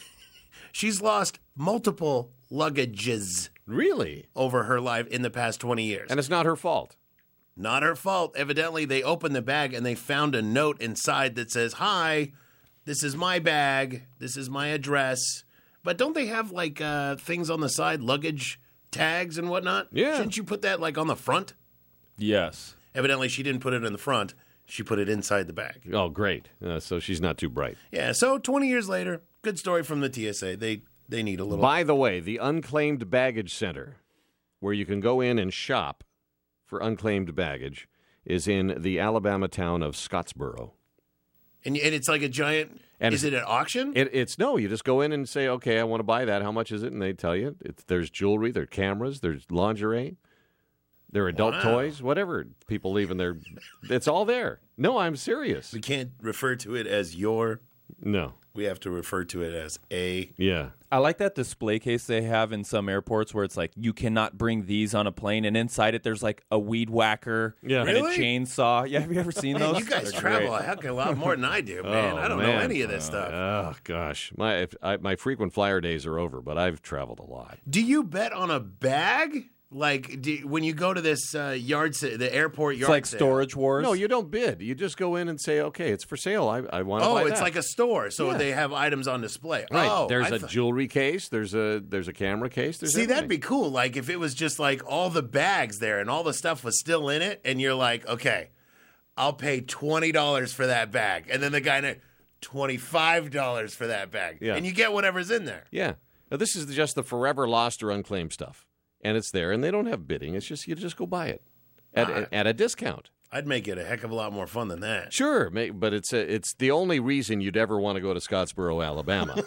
Speaker 2: She's lost multiple luggages
Speaker 1: Really?
Speaker 2: over her life in the past twenty years.
Speaker 1: And it's not her fault.
Speaker 2: Not her fault. Evidently, they opened the bag and they found a note inside that says, "Hi, this is my bag. This is my address." But don't they have like uh, things on the side, luggage tags and whatnot?
Speaker 1: Yeah.
Speaker 2: Shouldn't you put that like on the front?
Speaker 3: Yes.
Speaker 2: Evidently, she didn't put it in the front. She put it inside the bag.
Speaker 1: Oh, great. Uh, so she's not too bright.
Speaker 2: Yeah. So twenty years later, good story from the T S A. They they need a little.
Speaker 1: By the way, the Unclaimed Baggage Center, where you can go in and shop for unclaimed baggage, is in the Alabama town of Scottsboro.
Speaker 2: And, and it's like a giant.
Speaker 1: And
Speaker 2: is it an auction?
Speaker 1: It, it's no. You just go in and say, okay, I want to buy that. How much is it? And they tell you. It's, there's jewelry, there's cameras, there's lingerie, there are adult
Speaker 2: Wow.
Speaker 1: toys, whatever people leave in there. It's all there. No, I'm serious.
Speaker 2: We can't refer to it as your.
Speaker 1: No.
Speaker 2: We have to refer to it as a.
Speaker 1: Yeah.
Speaker 3: I like that display case they have in some airports where it's like, you cannot bring these on a plane, and inside it there's like a weed whacker
Speaker 1: Yeah.
Speaker 3: and
Speaker 2: Really?
Speaker 3: a chainsaw. Yeah, have you ever seen
Speaker 2: Man,
Speaker 3: those?
Speaker 2: you guys
Speaker 3: They're
Speaker 2: travel
Speaker 3: great.
Speaker 2: a heck of a lot more than I do, man.
Speaker 1: Oh,
Speaker 2: I don't know
Speaker 1: man.
Speaker 2: any of this stuff.
Speaker 1: Oh gosh, my if, I, my frequent flyer days are over, but I've traveled a lot.
Speaker 2: Do you bet on a bag? Like do, when you go to this uh, yard, sa- the airport yard
Speaker 3: It's like
Speaker 2: sale?
Speaker 3: Storage Wars.
Speaker 1: No, you don't bid. You just go in and say, okay, it's for sale. I, I want to
Speaker 2: Oh,
Speaker 1: buy
Speaker 2: it's
Speaker 1: that.
Speaker 2: like a store, so
Speaker 1: Yeah.
Speaker 2: they have items on display.
Speaker 1: Right.
Speaker 2: Oh,
Speaker 1: there's
Speaker 2: I
Speaker 1: a
Speaker 2: thought-
Speaker 1: jewelry case. There's a there's a camera case. There's
Speaker 2: See, that'd be
Speaker 1: everything.
Speaker 2: cool. Like if it was just like all the bags there and all the stuff was still in it, and you're like, okay, I'll pay twenty dollars for that bag, and then the guy next, twenty-five dollars for that bag,
Speaker 1: Yeah.
Speaker 2: and you get whatever's in there.
Speaker 1: Yeah. Now, this is just the forever lost or unclaimed stuff, and it's there, and they don't have bidding. It's just you just go buy it at
Speaker 2: Ah.
Speaker 1: at a discount.
Speaker 2: I'd make it a heck of a lot more fun than that.
Speaker 1: Sure, may- but it's a, it's the only reason you'd ever want to go to Scottsboro, Alabama.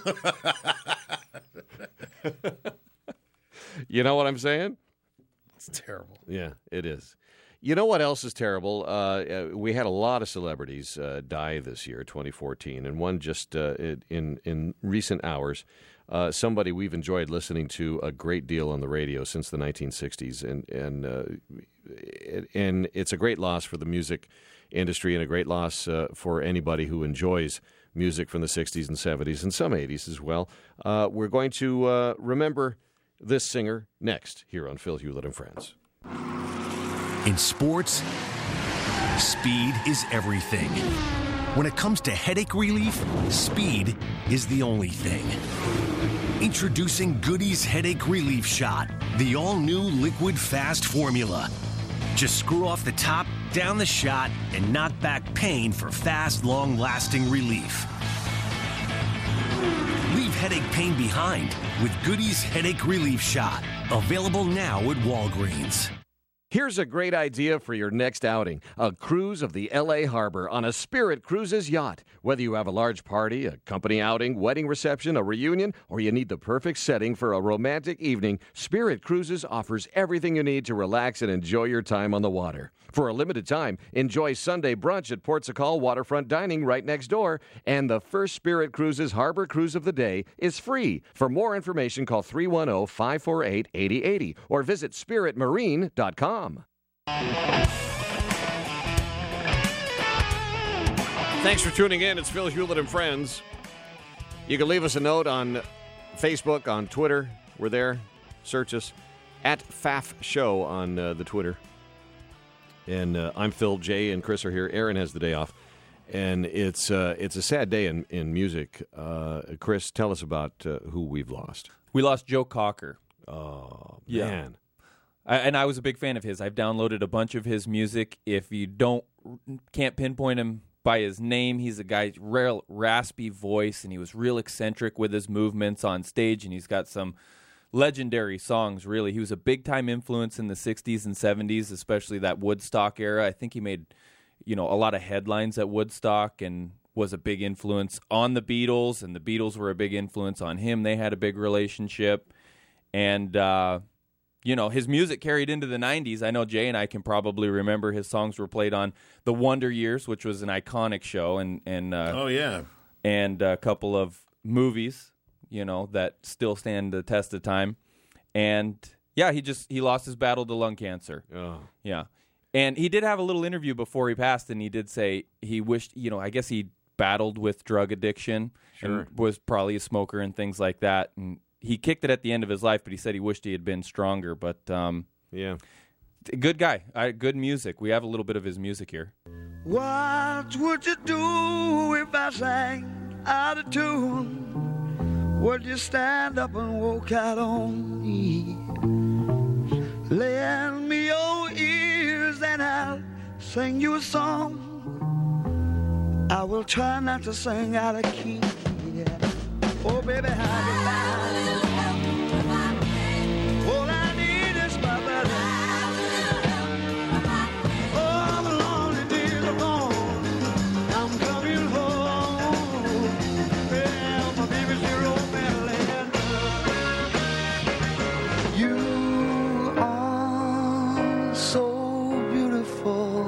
Speaker 1: You know what I'm saying?
Speaker 2: It's terrible.
Speaker 1: Yeah, it is. You know what else is terrible? Uh, uh, we had a lot of celebrities uh, die this year, twenty fourteen, and one just uh, in in recent hours. Uh, somebody we've enjoyed listening to a great deal on the radio since the nineteen sixties, and and uh, it, and it's a great loss for the music industry and a great loss uh, for anybody who enjoys music from the sixties and seventies and some eighties as well. Uh, we're going to uh, remember this singer next here on Phil Hewlett and Friends.
Speaker 4: In sports, speed is everything. When it comes to headache relief, speed is the only thing. Introducing Goody's Headache Relief Shot, the all-new liquid fast formula. Just screw off the top, down the shot, and knock back pain for fast, long-lasting relief. Leave headache pain behind with Goody's Headache Relief Shot. Available now at Walgreens.
Speaker 1: Here's a great idea for your next outing. A cruise of the L A Harbor on a Spirit Cruises yacht. Whether you have a large party, a company outing, wedding reception, a reunion, or you need the perfect setting for a romantic evening, Spirit Cruises offers everything you need to relax and enjoy your time on the water. For a limited time, enjoy Sunday brunch at Port Sacal Waterfront Dining right next door, and the first Spirit Cruises Harbor Cruise of the day is free. For more information, call three one zero, five four eight, eight zero eight zero or visit spirit marine dot com. Thanks for tuning in. It's Phil Hewlett and Friends. You can leave us a note on Facebook, on Twitter. We're there. Search us at F A F Show on uh, the Twitter. And uh, I'm Phil. Jay and Chris are here. Aaron has the day off. And it's uh, it's a sad day in, in music. Uh, Chris, tell us about uh, who we've lost.
Speaker 3: We lost Joe Cocker.
Speaker 1: Oh,
Speaker 3: Yeah.
Speaker 1: man.
Speaker 3: I, and I was a big fan of his. I've downloaded a bunch of his music. If you don't can't pinpoint him by his name, he's a guy real raspy voice, and he was real eccentric with his movements on stage, and he's got some legendary songs. Really, he was a big time influence in the sixties and seventies, especially that Woodstock era. I think he made you know a lot of headlines at Woodstock and was a big influence on the Beatles, and the Beatles were a big influence on him. They had a big relationship, and uh, you know, his music carried into the nineties. I know Jay and I can probably remember his songs were played on The Wonder Years, which was an iconic show, and and uh,
Speaker 2: Oh yeah,
Speaker 3: and a couple of movies, you know, that still stand the test of time. And yeah, he just he lost his battle to lung cancer.
Speaker 1: Oh.
Speaker 3: Yeah, and he did have a little interview before he passed, and he did say he wished, you know, I guess he battled with drug addiction and was probably a smoker and things like that, and he kicked it at the end of his life, but he said he wished he had been stronger. But um,
Speaker 1: Yeah.
Speaker 3: good guy, I, good music. We have a little bit of his music here.
Speaker 7: What would you do if I sang out of tune? Would you stand up and walk out on me? Lend me your ears and I'll sing you a song. I will try not to sing out of key. Yeah. Oh, baby, how you like? All I need is my buddy. Oh, the lonely days are gone. I'm coming home. so beautiful.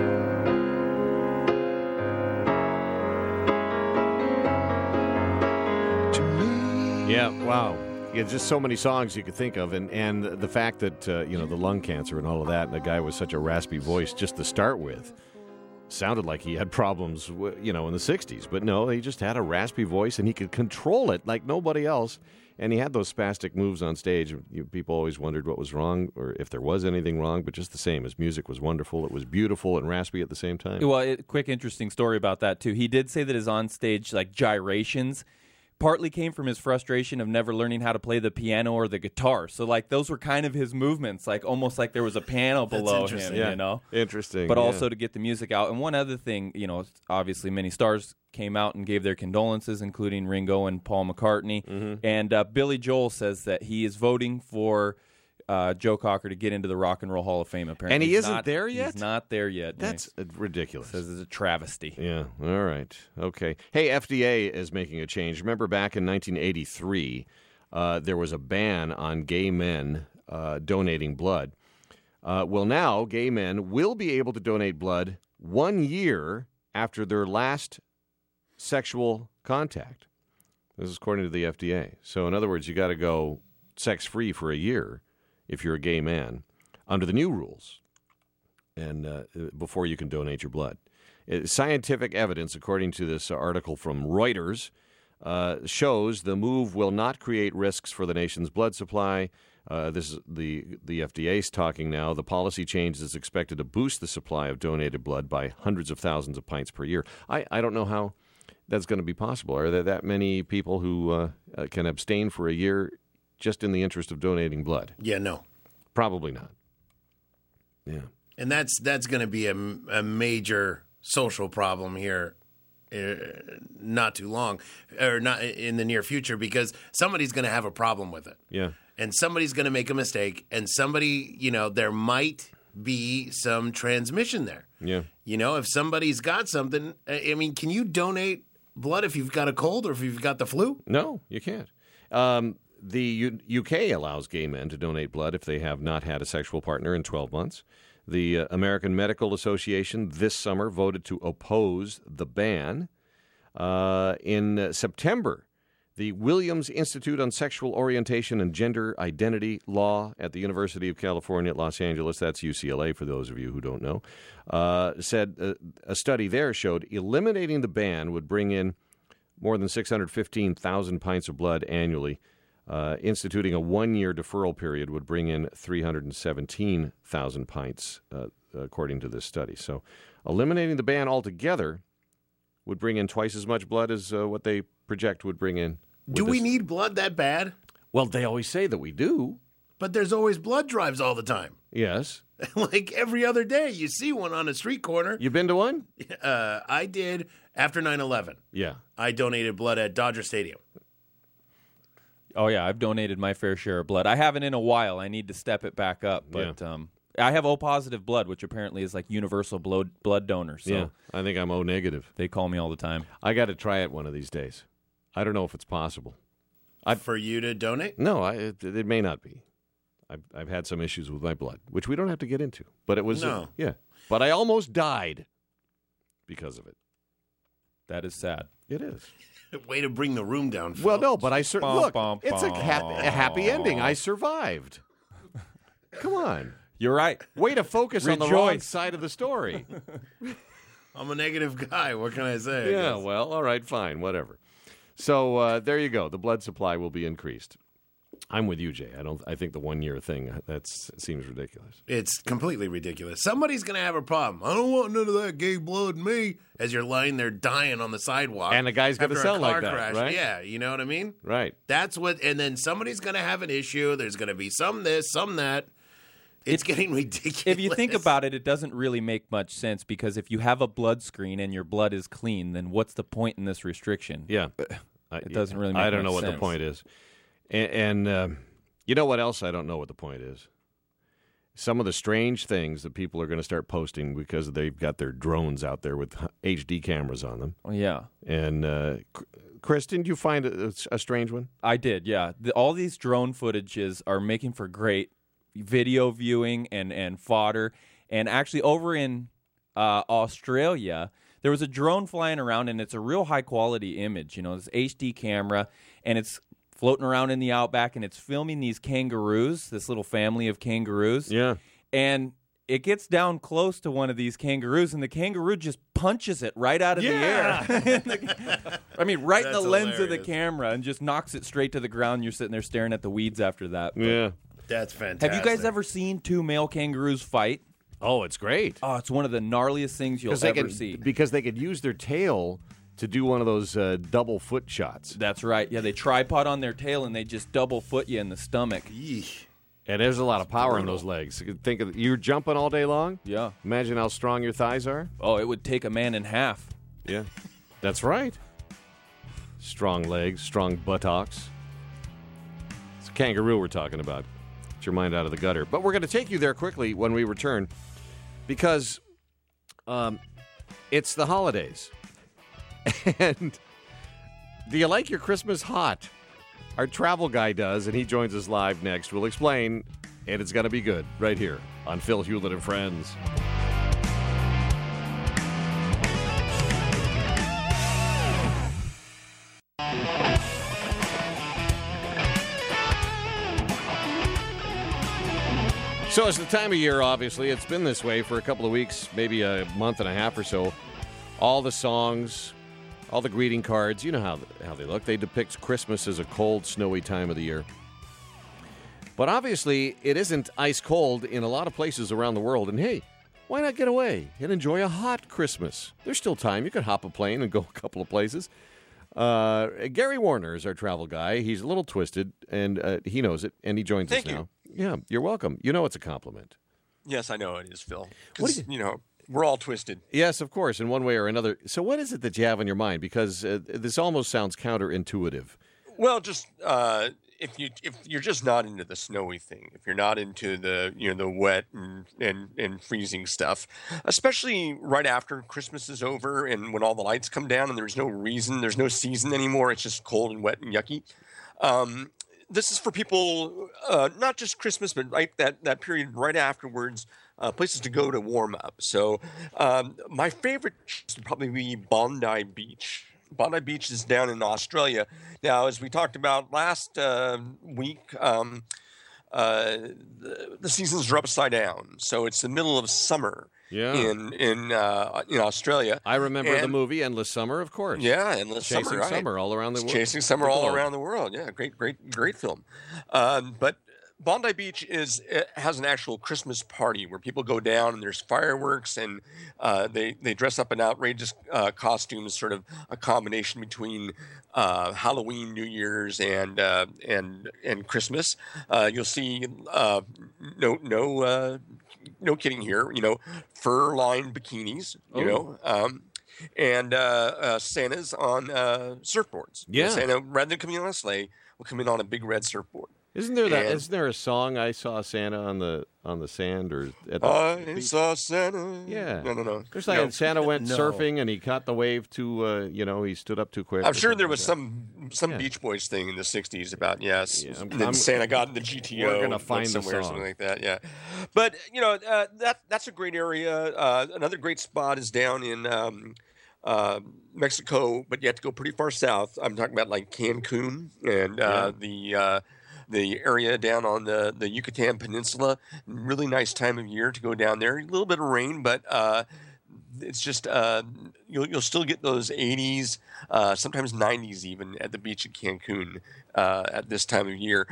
Speaker 7: To me.
Speaker 1: Yeah, wow. Yeah, just so many songs you could think of, and, and the fact that, uh, you know, the lung cancer and all of that, and the guy with such a raspy voice just to start with, sounded like he had problems, you know, in the sixties. But no, he just had a raspy voice, and he could control it like nobody else. And he had those spastic moves on stage. You, people always wondered what was wrong, or if there was anything wrong, but just the same. His music was wonderful. It was beautiful and raspy at the same time.
Speaker 3: Well, it, quick interesting story about that, too. He did say that his on-stage, like, gyrations partly came from his frustration of never learning how to play the piano or the guitar. So, like, those were kind of his movements, like almost like there was a piano below him,
Speaker 1: yeah.
Speaker 3: you know?
Speaker 1: Interesting.
Speaker 3: But
Speaker 1: yeah.
Speaker 3: also to get the music out. And one other thing, you know, obviously many stars came out and gave their condolences, including Ringo and Paul McCartney.
Speaker 1: Mm-hmm.
Speaker 3: And uh, Billy Joel says that he is voting for uh, Joe Cocker to get into the Rock and Roll Hall of Fame, apparently.
Speaker 1: And he
Speaker 3: He's
Speaker 1: isn't
Speaker 3: not,
Speaker 1: there yet?
Speaker 3: He's not there yet.
Speaker 1: That's uh, ridiculous.
Speaker 3: Says it's a travesty.
Speaker 1: Yeah, all right. Okay. Hey, F D A is making a change. Remember back in nineteen eighty-three, uh, there was a ban on gay men uh, donating blood. Uh, well, now gay men will be able to donate blood one year after their last sexual contact. This is according to the F D A. So, in other words, you got to go sex-free for a year if you're a gay man under the new rules, and uh, before you can donate your blood. Uh, scientific evidence, according to this article from Reuters, uh, shows the move will not create risks for the nation's blood supply. Uh, this is the the F D A's talking now. The policy change is expected to boost the supply of donated blood by hundreds of thousands of pints per year. I, I don't know how that's going to be possible. Are there that many people who uh, uh, can abstain for a year just in the interest of donating blood?
Speaker 2: Yeah, no.
Speaker 1: Probably not. Yeah.
Speaker 2: And that's that's going to be a, a major social problem here uh, not too long, or not in the near future, because somebody's going to have a problem with it.
Speaker 1: Yeah.
Speaker 2: And somebody's going to make a mistake, and somebody, you know, there might be some transmission there.
Speaker 1: Yeah.
Speaker 2: You know, if somebody's got something, I mean, can you donate blood if you've got a cold or if you've got the flu?
Speaker 1: No, you can't. Um, the U- UK allows gay men to donate blood if they have not had a sexual partner in twelve months. The uh, American Medical Association this summer voted to oppose the ban. Uh, in uh, September, the Williams Institute on Sexual Orientation and Gender Identity Law at the University of California at Los Angeles, that's U C L A for those of you who don't know, uh, said uh, a study there showed eliminating the ban would bring in more than six hundred fifteen thousand pints of blood annually. Uh, instituting a one-year deferral period would bring in three hundred seventeen thousand pints, uh, according to this study. So eliminating the ban altogether would bring in twice as much blood as uh, what they project would bring in.
Speaker 2: Do we need blood that bad?
Speaker 1: Well, they always say that we do.
Speaker 2: But there's always blood drives all the time.
Speaker 1: Yes.
Speaker 2: Like every other day, you see one on a street corner.
Speaker 1: You been to one?
Speaker 2: Uh, I did after nine eleven.
Speaker 1: Yeah.
Speaker 2: I donated blood at Dodger Stadium.
Speaker 3: Oh, yeah, I've donated my fair share of blood. I haven't in a while. I need to step it back up. But
Speaker 1: Yeah.
Speaker 3: um, I have O-positive blood, which apparently is like universal blood blood donor. So
Speaker 1: Yeah. I think I'm O negative.
Speaker 3: they call me all the time.
Speaker 1: I got to try it one of these days. I don't know if it's possible. I've,
Speaker 2: For you to donate?
Speaker 1: no, I, it, it may not be. I've, I've had some issues with my blood, which we don't have to get into. But it was, uh,
Speaker 2: No.
Speaker 1: yeah. But I almost died because of it.
Speaker 3: That is sad.
Speaker 1: It is.
Speaker 2: Way to bring the room down, Phil.
Speaker 1: Well, no, but I sur-
Speaker 3: Bum,
Speaker 1: look.
Speaker 3: bum,
Speaker 1: It's a, hap- a happy
Speaker 3: bum.
Speaker 1: ending. I survived. Come on,
Speaker 3: You're right.
Speaker 1: way to focus on the wrong
Speaker 3: Rejoice.
Speaker 1: side of the story.
Speaker 2: I'm a negative guy. What can I say? I
Speaker 1: Yeah,
Speaker 2: guess.
Speaker 1: well, all right, fine, whatever. So uh, there you go. The blood supply will be increased. I'm with you, Jay. I don't. I think the one year thing that seems ridiculous.
Speaker 2: It's completely ridiculous. Somebody's going to have a problem. I don't want none of that gay blood in me. As you're lying there dying on the sidewalk.
Speaker 1: And the guy's gonna
Speaker 2: after a
Speaker 1: sound like
Speaker 2: car
Speaker 1: that,
Speaker 2: crash.
Speaker 1: right?
Speaker 2: Yeah, you know what I mean?
Speaker 1: Right.
Speaker 2: That's what, and then somebody's going to have an issue. There's going to be some this, some that. It's getting ridiculous.
Speaker 3: If you think about it, it doesn't really make much sense because if you have a blood screen and your blood is clean, then what's the point in this restriction?
Speaker 1: Yeah. I,
Speaker 3: It doesn't really make
Speaker 1: I don't
Speaker 3: much
Speaker 1: know what the
Speaker 3: sense.
Speaker 1: point is. And, and um, you know what else I don't know what the point is? Some of the strange things that people are going to start posting because they've got their drones out there with H D cameras on them.
Speaker 3: Oh, yeah.
Speaker 1: And, uh, Chris, didn't you find a, a strange one?
Speaker 3: I did, yeah. The, all these drone footages are making for great video viewing and, and fodder. And actually over in uh, Australia, there was a drone flying around, and it's a real high-quality image. You know, it's H D camera, and it's floating around in the outback, and it's filming these kangaroos, this little family of kangaroos.
Speaker 1: Yeah.
Speaker 3: And it gets down close to one of these kangaroos, and the kangaroo just punches it right out of
Speaker 1: Yeah.
Speaker 3: the air. I mean, right
Speaker 2: That's
Speaker 3: in the lens of the
Speaker 2: hilarious.
Speaker 3: camera, and just knocks it straight to the ground. You're sitting there staring at the weeds after that. But
Speaker 1: Yeah.
Speaker 2: That's fantastic.
Speaker 3: have you guys ever seen two male kangaroos fight?
Speaker 1: Oh, it's great.
Speaker 3: Oh, it's one of the gnarliest things you'll
Speaker 1: they
Speaker 3: ever
Speaker 1: could,
Speaker 3: see.
Speaker 1: Because they could use their tail to do one of those uh, double foot shots.
Speaker 3: That's right. Yeah, they tripod on their tail, and they just double foot you in the stomach.
Speaker 2: Yeesh.
Speaker 1: And there's a lot of power in those legs. You could think of you're jumping all day long.
Speaker 3: Yeah.
Speaker 1: Imagine how strong your thighs are.
Speaker 3: Oh, it would take a man in half.
Speaker 1: Yeah, that's right. Strong legs, strong buttocks. It's a kangaroo we're talking about. Get your mind out of the gutter. But we're going to take you there quickly when we return because um, it's the holidays. And do you like your Christmas hot? Our travel guy does, and he joins us live next. We'll explain, and it's going to be good right here on Phil Hewlett and Friends. So it's the time of year, obviously. It's been this way for a couple of weeks, maybe a month and a half or so. All the songs, all the greeting cards, you know how, how they look. They depict Christmas as a cold, snowy time of the year. But obviously, it isn't ice cold in a lot of places around the world. And hey, why not get away and enjoy a hot Christmas? There's still time. You could hop a plane and go a couple of places. Uh, Gary Warner is our travel guy. He's a little twisted, and uh, he knows it, and he joins
Speaker 8: Thank
Speaker 1: us
Speaker 8: you.
Speaker 1: now. Yeah, you're welcome. You know it's a compliment.
Speaker 8: Yes, I know it is, Phil.
Speaker 1: What
Speaker 8: Because,
Speaker 1: do
Speaker 8: you know, we're all twisted.
Speaker 1: Yes, of course, in one way or another. So what is it that you have in your mind? Because uh, this almost sounds counterintuitive.
Speaker 8: Well, just uh, if you if you're just not into the snowy thing, if you're not into the you know the wet and, and, and freezing stuff, especially right after Christmas is over and when all the lights come down and there's no reason, there's no season anymore, it's just cold and wet and yucky. Um, this is for people, uh, not just Christmas, but right that, that period right afterwards, uh, places to go to warm up. So um, my favorite would probably be Bondi Beach. Bondi Beach is down in Australia. Now, as we talked about last uh, week, um, uh, the, the seasons are upside down. So it's the middle of summer
Speaker 1: Yeah.
Speaker 8: in in uh, in Australia.
Speaker 1: I remember the
Speaker 8: And-
Speaker 1: movie Endless Summer, of course.
Speaker 8: Yeah, Endless
Speaker 1: Chasing
Speaker 8: Summer, right?
Speaker 1: Summer all around the
Speaker 8: It's
Speaker 1: world.
Speaker 8: Chasing Summer
Speaker 1: the
Speaker 8: all
Speaker 1: globe.
Speaker 8: around the world. Yeah, great, great, great film. Um, but Bondi Beach is it has an actual Christmas party where people go down and there's fireworks and uh, they they dress up in outrageous uh, costumes, sort of a combination between uh, Halloween, New Year's, and uh, and and Christmas. Uh, you'll see uh, no no uh, no kidding here. You know, fur-lined bikinis. You
Speaker 1: Oh.
Speaker 8: know. Um, and uh, uh, Santa's on uh, surfboards.
Speaker 1: Yeah.
Speaker 8: Santa, rather than coming on a sleigh, will come in on a big red surfboard.
Speaker 1: Isn't there that?
Speaker 8: And-
Speaker 1: Isn't there a song I saw Santa on the on the sand or at the
Speaker 8: I
Speaker 1: beach?
Speaker 8: saw Santa.
Speaker 1: Yeah.
Speaker 8: No, no, no.
Speaker 1: There's like
Speaker 8: No.
Speaker 1: Santa went
Speaker 2: No.
Speaker 1: surfing and he caught the wave too. Uh, you know, he stood up too quick.
Speaker 8: I'm
Speaker 1: or
Speaker 8: sure
Speaker 1: something
Speaker 8: there
Speaker 1: like
Speaker 8: was
Speaker 1: that.
Speaker 8: some some
Speaker 1: Yeah.
Speaker 8: Beach Boys thing in the sixties about yes.
Speaker 1: Yeah, I'm-
Speaker 8: and then
Speaker 1: I'm-
Speaker 8: Santa got in the G T O.
Speaker 1: We're gonna
Speaker 8: went
Speaker 1: find the
Speaker 8: somewhere or
Speaker 1: song.
Speaker 8: something like that. Yeah, but you know uh, that that's a great area. Uh, another great spot is down in um, uh, Mexico, but you have to go pretty far south. I'm talking about like Cancun and uh, the. Uh, the area down on the, the Yucatan Peninsula. Really nice time of year to go down there. A little bit of rain, but uh, it's just uh, you'll you'll still get those eighties, uh, sometimes nineties even at the beach at Cancun uh, at this time of year.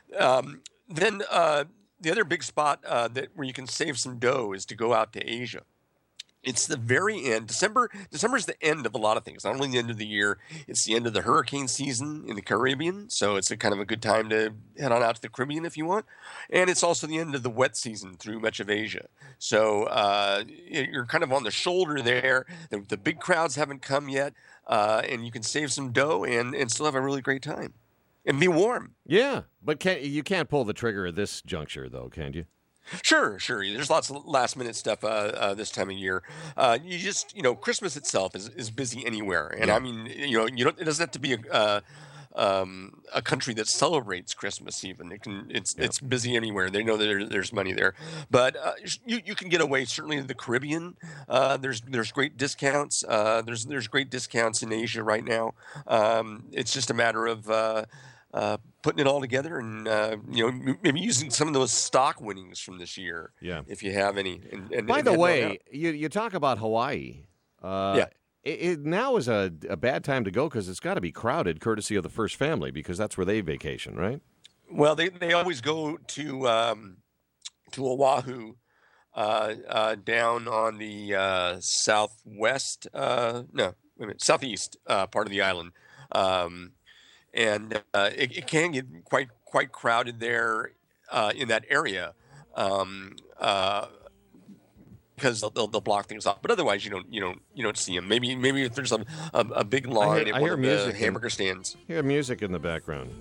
Speaker 8: Um, then uh, the other big spot uh, that where you can save some dough is to go out to Asia. It's the very end. December December is the end of a lot of things. Not only the end of the year, it's the end of the hurricane season in the Caribbean. So it's a kind of a good time to head on out to the Caribbean if you want. And it's also the end of the wet season through much of Asia. So uh, you're kind of on the shoulder there. The, the big crowds haven't come yet. Uh, and you can save some dough and, and still have a really great time. And be warm.
Speaker 1: Yeah, but can, you can't pull the trigger at this juncture, though, can you?
Speaker 8: Sure, sure. There's lots of last minute stuff uh, uh, this time of year. Uh, you just, you know, Christmas itself is, is busy anywhere, and
Speaker 1: Yeah.
Speaker 8: I mean, you know, you don't. It doesn't have to be a uh, um, a country that celebrates Christmas. Even it can, it's yep. it's busy anywhere. They know that there, there's money there, but uh, you you can get away. Certainly in the Caribbean, uh, there's there's great discounts. Uh, there's there's great discounts in Asia right now. Um, it's just a matter of uh, uh, putting it all together and uh, you know maybe using some of those stock winnings from this year.
Speaker 1: Yeah.
Speaker 8: If you have any. And, and,
Speaker 1: By
Speaker 8: and
Speaker 1: the way, you you talk about Hawaii. Uh,
Speaker 8: yeah.
Speaker 1: It, it now is a, a bad time to go because it's got to be crowded, courtesy of the First Family, because that's where they vacation, right?
Speaker 8: Well, they, they always go to um, to Oahu, uh, uh, down on the uh, southwest, uh, no, wait a minute, southeast uh, part of the island, um, and uh, it, it can get quite quite crowded there uh, in that area. Um, uh, Because they'll, they'll they'll block things off, but otherwise you don't you don't you don't see them. Maybe maybe if there's a a, a big line
Speaker 1: I hear,
Speaker 8: at
Speaker 1: I
Speaker 8: one
Speaker 1: hear
Speaker 8: of
Speaker 1: music
Speaker 8: the hamburger
Speaker 1: in,
Speaker 8: stands.
Speaker 1: Hear music in the background.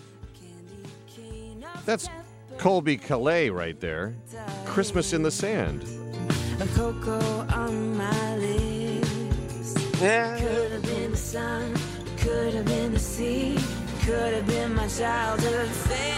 Speaker 1: That's Colby Calais right there. Christmas in the Sand.
Speaker 9: A cocoa on my lips.
Speaker 8: Yeah.
Speaker 9: Could have been the sun, could have been the sea, could have been my childhood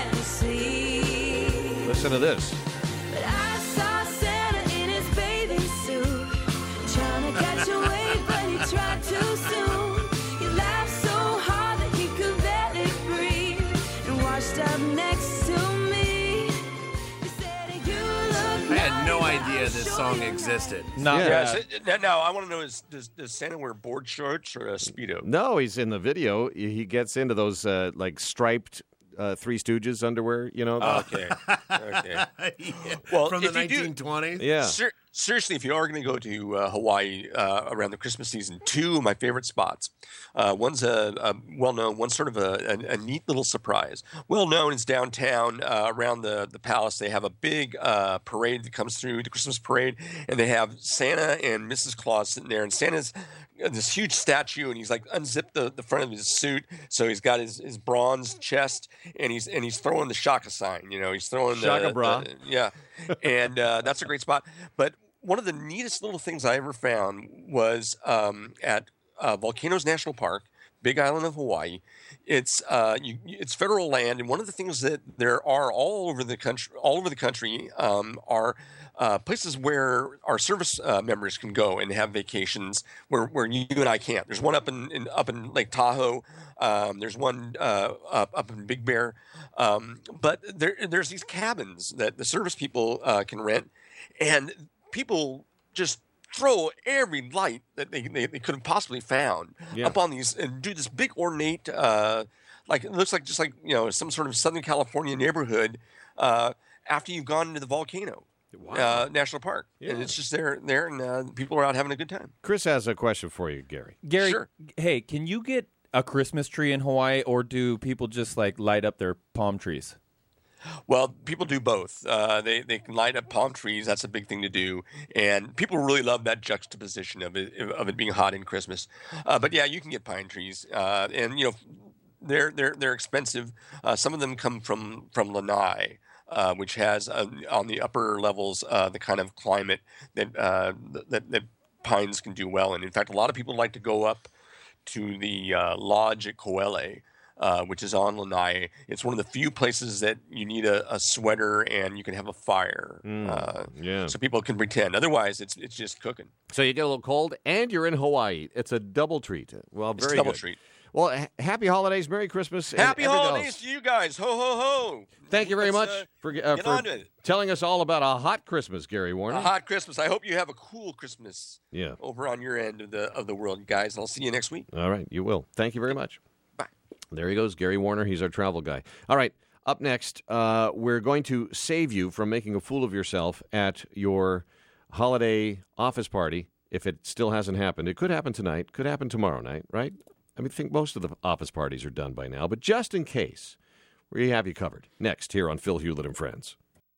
Speaker 9: fantasy.
Speaker 1: Listen to this.
Speaker 9: But I saw Santa in his bathing suit, trying to catch a wave, but he tried too soon. He laughed so hard that he could barely breathe, and washed up next to me. He said, "You look
Speaker 2: I had no
Speaker 9: nice,
Speaker 2: idea
Speaker 9: I'll
Speaker 2: this
Speaker 9: show
Speaker 2: song
Speaker 9: you
Speaker 2: existed.
Speaker 3: Not
Speaker 1: Yeah.
Speaker 8: Yeah. so- now- now I want to know: is does, does Santa wear board shorts or a speedo?
Speaker 1: No, he's in the video. He gets into those uh, like striped uh, Three Stooges underwear, you know?
Speaker 8: Okay. Okay.
Speaker 2: Yeah.
Speaker 8: Well,
Speaker 2: From the
Speaker 8: if you do-
Speaker 2: nineteen twenties.
Speaker 1: yeah.
Speaker 8: Ser- seriously, if you are going to go to uh, Hawaii uh, around the Christmas season, two of my favorite spots. Uh, one's a, a well-known, one's sort of a, a, a neat little surprise. Well-known is downtown uh, around the, the palace. They have a big uh, parade that comes through, the Christmas parade, and they have Santa and Missus Claus sitting there. And Santa's this huge statue, and he's like unzipped the, the front of his suit, so he's got his, his bronze chest, and he's and he's throwing the Shaka sign. You know, he's throwing
Speaker 1: Shaka
Speaker 8: the,
Speaker 1: bra.
Speaker 8: the yeah, and uh, that's a great spot. But one of the neatest little things I ever found was um, at uh, Volcanoes National Park, Big Island of Hawaii. It's uh, you, it's federal land, and one of the things that there are all over the country, all over the country, um, are uh, places where our service uh, members can go and have vacations where, where you and I can't. There's one up in, in up in Lake Tahoe. Um, there's one uh, up, up in Big Bear. Um, but there, there's these cabins that the service people uh, can rent, and people just throw every light that they, they, they could have possibly found
Speaker 1: Yeah.
Speaker 8: up on these and do this big ornate, uh, like it looks like just like, you know, some sort of Southern California neighborhood uh, after you've gone into the volcano.
Speaker 1: Wow.
Speaker 8: Uh, National Park,
Speaker 1: Yeah.
Speaker 8: and it's just there, there, and uh, people are out having a good time.
Speaker 1: Chris has a question for you, Gary.
Speaker 3: Gary,
Speaker 8: Sure.
Speaker 3: hey, can you get a Christmas tree in Hawaii, or do people just like light up their palm trees?
Speaker 8: Well, people do both. Uh, they they can light up palm trees. That's a big thing to do, and people really love that juxtaposition of it of it being hot in Christmas. Uh, but yeah, you can get pine trees, uh, and you know they're they're they're expensive. Uh, some of them come from from Lanai. Uh, which has uh, on the upper levels uh, the kind of climate that, uh, that that pines can do well in. In fact, a lot of people like to go up to the uh, lodge at Koele, uh, which is on Lanai. It's one of the few places that you need a, a sweater and you can have a fire, uh,
Speaker 1: yeah.
Speaker 8: so people can pretend. Otherwise, it's it's just cooking.
Speaker 1: So you get a little cold, and you're in Hawaii. It's a double treat. Well,
Speaker 8: It's
Speaker 1: very
Speaker 8: a double
Speaker 1: good.
Speaker 8: treat.
Speaker 1: Well, h- happy holidays, Merry Christmas, and
Speaker 8: Happy
Speaker 1: everything
Speaker 8: holidays
Speaker 1: else.
Speaker 8: to you guys! Ho ho ho!
Speaker 1: Thank you very
Speaker 8: Let's,
Speaker 1: much
Speaker 8: uh,
Speaker 1: for, uh,
Speaker 8: get
Speaker 1: for
Speaker 8: on to it.
Speaker 1: telling us all about a hot Christmas, Gary Warner.
Speaker 8: A hot Christmas. I hope you have a cool Christmas
Speaker 1: Yeah.
Speaker 8: over on your end of the of the world, guys. I'll see you next week.
Speaker 1: All right, you will. Thank you very much.
Speaker 8: Bye.
Speaker 1: There he goes, Gary Warner. He's our travel guy. All right, up next, uh, we're going to save you from making a fool of yourself at your holiday office party if it still hasn't happened. It could happen tonight, could happen tomorrow night, right? I mean, I think most of the office parties are done by now, but just in case, we have you covered. Next, here on Phil Hewlett and Friends.